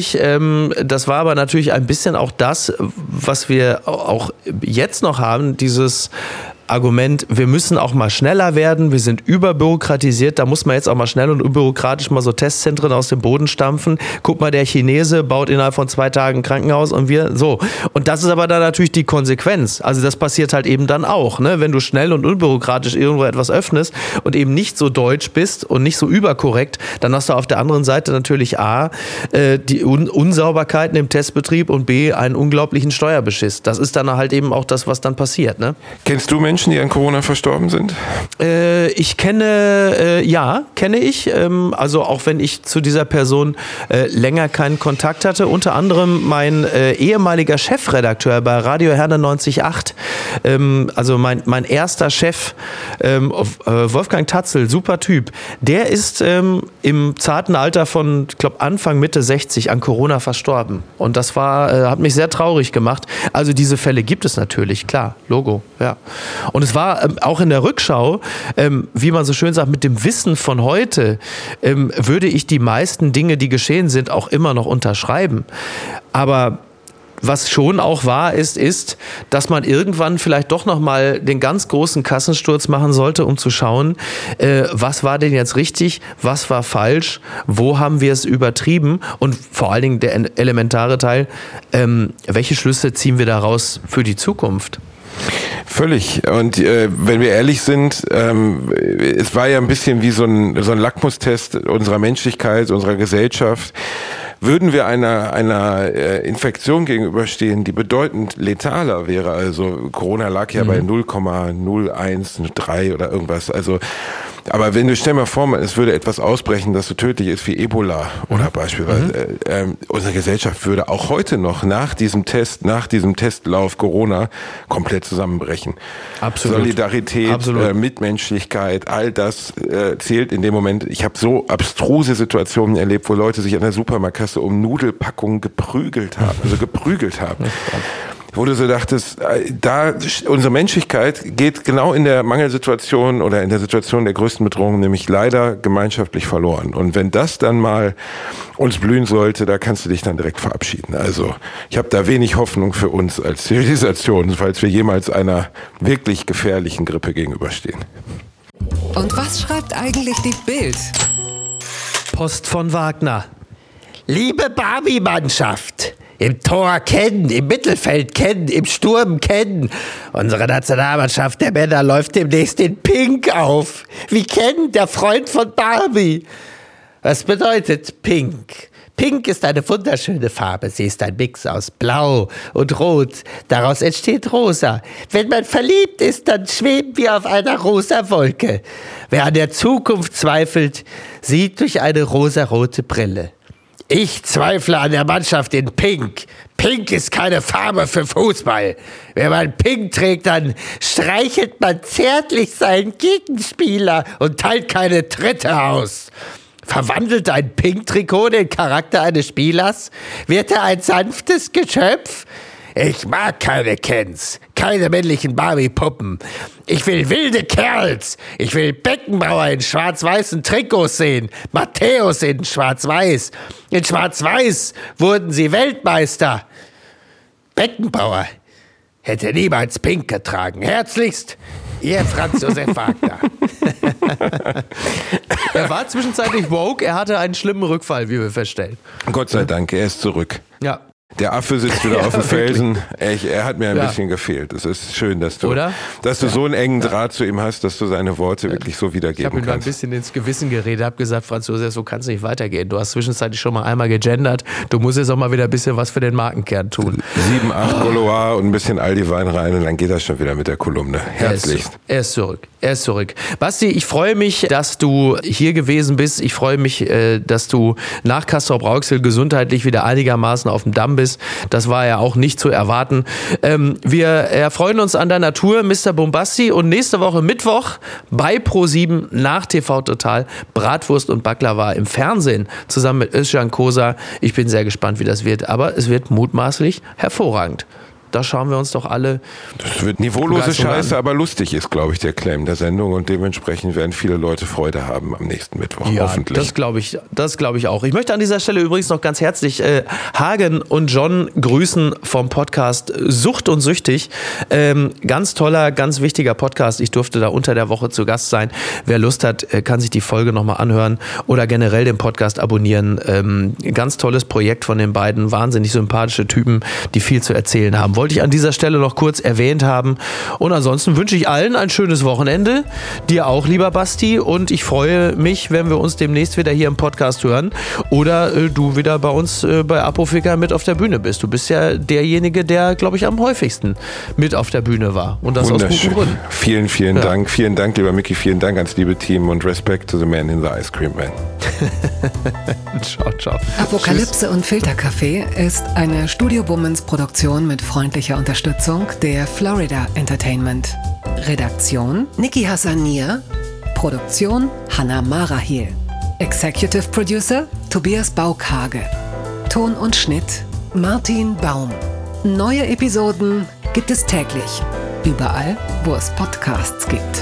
aber natürlich ein bisschen auch das, was wir auch jetzt noch haben, dieses Argument, wir müssen auch mal schneller werden, wir sind überbürokratisiert, da muss man jetzt auch mal schnell und unbürokratisch mal so Testzentren aus dem Boden stampfen. Guck mal, der Chinese baut innerhalb von 2 Tagen ein Krankenhaus und wir so. Und das ist aber dann natürlich die Konsequenz. Also das passiert halt eben dann auch, ne? Wenn du schnell und unbürokratisch irgendwo etwas öffnest und eben nicht so deutsch bist und nicht so überkorrekt, dann hast du auf der anderen Seite natürlich A, die Unsauberkeiten im Testbetrieb und B, einen unglaublichen Steuerbeschiss. Das ist dann halt eben auch das, was dann passiert, ne? Kennst du Menschen, die an Corona verstorben sind? Ich kenne ich. Also auch wenn ich zu dieser Person länger keinen Kontakt hatte. Unter anderem mein ehemaliger Chefredakteur bei Radio Herne 90.8. Also mein erster Chef, Wolfgang Tatzel, super Typ. Der ist im zarten Alter von, ich glaube, Anfang, Mitte 60 an Corona verstorben. Und das hat mich sehr traurig gemacht. Also diese Fälle gibt es natürlich, klar, Logo, ja. Und es war auch in der Rückschau, wie man so schön sagt, mit dem Wissen von heute, würde ich die meisten Dinge, die geschehen sind, auch immer noch unterschreiben. Aber was schon auch wahr ist, dass man irgendwann vielleicht doch nochmal den ganz großen Kassensturz machen sollte, um zu schauen, was war denn jetzt richtig, was war falsch, wo haben wir es übertrieben und vor allen Dingen der elementare Teil, welche Schlüsse ziehen wir daraus für die Zukunft? Völlig. Und wenn wir ehrlich sind, es war ja ein bisschen wie so ein Lackmustest unserer Menschlichkeit, unserer Gesellschaft. Würden wir einer Infektion gegenüberstehen, die bedeutend letaler wäre, also Corona lag ja bei 0,013 oder irgendwas, also aber wenn du, stell mal vor, es würde etwas ausbrechen, das so tödlich ist wie Ebola oder beispielsweise, unsere Gesellschaft würde auch heute noch nach diesem Testlauf Corona komplett zusammenbrechen. Absolut. Solidarität, Absolut. Mitmenschlichkeit, all das zählt in dem Moment. Ich habe so abstruse Situationen erlebt, wo Leute sich an der Supermarktkasse um Nudelpackungen geprügelt haben. Wo du so dachtest, unsere Menschlichkeit geht genau in der Mangelsituation oder in der Situation der größten Bedrohung nämlich leider gemeinschaftlich verloren. Und wenn das dann mal uns blühen sollte, da kannst du dich dann direkt verabschieden. Also ich habe da wenig Hoffnung für uns als Zivilisation, falls wir jemals einer wirklich gefährlichen Grippe gegenüberstehen. Und was schreibt eigentlich die Bild? Post von Wagner. Liebe Barbie-Mannschaft, im Tor kennen, im Mittelfeld kennen, im Sturm kennen. Unsere Nationalmannschaft der Männer läuft demnächst in Pink auf. Wie Ken, der Freund von Barbie. Was bedeutet Pink? Pink ist eine wunderschöne Farbe. Sie ist ein Mix aus Blau und Rot. Daraus entsteht Rosa. Wenn man verliebt ist, dann schweben wir auf einer rosa Wolke. Wer an der Zukunft zweifelt, sieht durch eine rosarote Brille. Ich zweifle an der Mannschaft in Pink. Pink ist keine Farbe für Fußball. Wenn man Pink trägt, dann streichelt man zärtlich seinen Gegenspieler und teilt keine Tritte aus. Verwandelt ein Pink-Trikot den Charakter eines Spielers? Wird er ein sanftes Geschöpf? Ich mag keine Kens, keine männlichen Barbie-Puppen. Ich will wilde Kerls. Ich will Beckenbauer in schwarz-weißen Trikots sehen. Matthäus in schwarz-weiß. In schwarz-weiß wurden sie Weltmeister. Beckenbauer hätte niemals Pink getragen. Herzlichst, Ihr Franz Josef Wagner. Er war zwischenzeitlich woke, er hatte einen schlimmen Rückfall, wie wir feststellen. Gott sei Dank, er ist zurück. Ja. Der Affe sitzt wieder auf dem Felsen. Er hat mir ein bisschen gefehlt. Es ist schön, dass du so einen engen Draht zu ihm hast, dass du seine Worte wirklich so wiedergeben kannst. Ich habe ihm ein bisschen ins Gewissen geredet, habe gesagt, Franz Josef, so kann es nicht weitergehen. Du hast zwischenzeitlich schon mal einmal gegendert. Du musst jetzt auch mal wieder ein bisschen was für den Markenkern tun. 7, 8 Gaulois und ein bisschen Aldi-Wein rein und dann geht das schon wieder mit der Kolumne. Herzlichst. Er ist zurück. Basti, ich freue mich, dass du hier gewesen bist. Ich freue mich, dass du nach Castrop-Rauxel gesundheitlich wieder einigermaßen auf dem Damm bist. Das war ja auch nicht zu erwarten. Wir erfreuen uns an deiner Tour, Mr. Bombasti, und nächste Woche Mittwoch bei Pro7 nach TV Total Bratwurst und Baklava im Fernsehen zusammen mit Özcan Kosa. Ich bin sehr gespannt, wie das wird, aber es wird mutmaßlich hervorragend. Da schauen wir uns doch alle. Das wird niveaulose Scheiße, aber lustig ist, glaube ich, der Claim der Sendung. Und dementsprechend werden viele Leute Freude haben am nächsten Mittwoch, hoffentlich. Das glaube ich auch. Ich möchte an dieser Stelle übrigens noch ganz herzlich Hagen und John grüßen vom Podcast Sucht und Süchtig. Ganz toller, ganz wichtiger Podcast. Ich durfte da unter der Woche zu Gast sein. Wer Lust hat, kann sich die Folge nochmal anhören oder generell den Podcast abonnieren. Ganz tolles Projekt von den beiden. Wahnsinnig sympathische Typen, die viel zu erzählen haben. Wollte ich an dieser Stelle noch kurz erwähnt haben. Und ansonsten wünsche ich allen ein schönes Wochenende. Dir auch, lieber Basti. Und ich freue mich, wenn wir uns demnächst wieder hier im Podcast hören oder du wieder bei uns bei Apofika mit auf der Bühne bist. Du bist ja derjenige, der, glaube ich, am häufigsten mit auf der Bühne war. Und das aus guten Gründen. Vielen Dank. Vielen Dank, lieber Micky. Vielen Dank ans liebe Team und Respect to the man in the ice cream man. Ciao. Apokalypse und Filterkaffee ist eine Studio Bummens Produktion mit freundlicher Unterstützung der Florida Entertainment. Redaktion Niki Hassania. Produktion Hanna Marahiel. Executive Producer Tobias Baukhage. Ton und Schnitt Martin Baum. Neue Episoden gibt es täglich. Überall, wo es Podcasts gibt.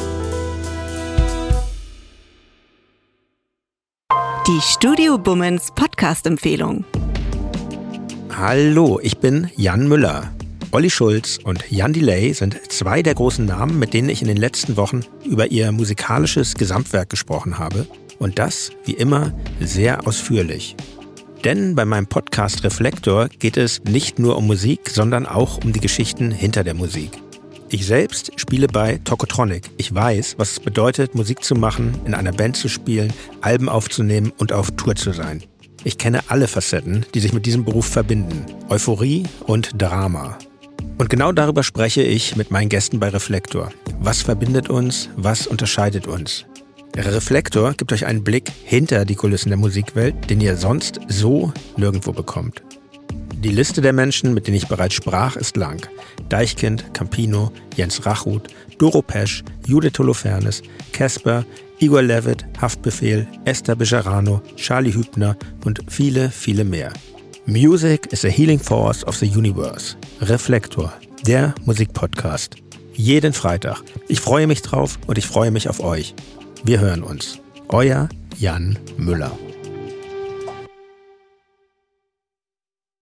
Die Studio Bummens Podcast-Empfehlung. Hallo, ich bin Jan Müller. Olli Schulz und Jan Delay sind zwei der großen Namen, mit denen ich in den letzten Wochen über ihr musikalisches Gesamtwerk gesprochen habe. Und das, wie immer, sehr ausführlich. Denn bei meinem Podcast Reflektor geht es nicht nur um Musik, sondern auch um die Geschichten hinter der Musik. Ich selbst spiele bei Tokotronic. Ich weiß, was es bedeutet, Musik zu machen, in einer Band zu spielen, Alben aufzunehmen und auf Tour zu sein. Ich kenne alle Facetten, die sich mit diesem Beruf verbinden. Euphorie und Drama. Und genau darüber spreche ich mit meinen Gästen bei Reflektor. Was verbindet uns? Was unterscheidet uns? Reflektor gibt euch einen Blick hinter die Kulissen der Musikwelt, den ihr sonst so nirgendwo bekommt. Die Liste der Menschen, mit denen ich bereits sprach, ist lang. Deichkind, Campino, Jens Rachut, Doro Pesch, Judith Holofernes, Casper, Igor Levit, Haftbefehl, Esther Bejarano, Charlie Hübner und viele, viele mehr. Music is a healing force of the universe. Reflektor, der Musikpodcast. Jeden Freitag. Ich freue mich drauf und ich freue mich auf euch. Wir hören uns. Euer Jan Müller.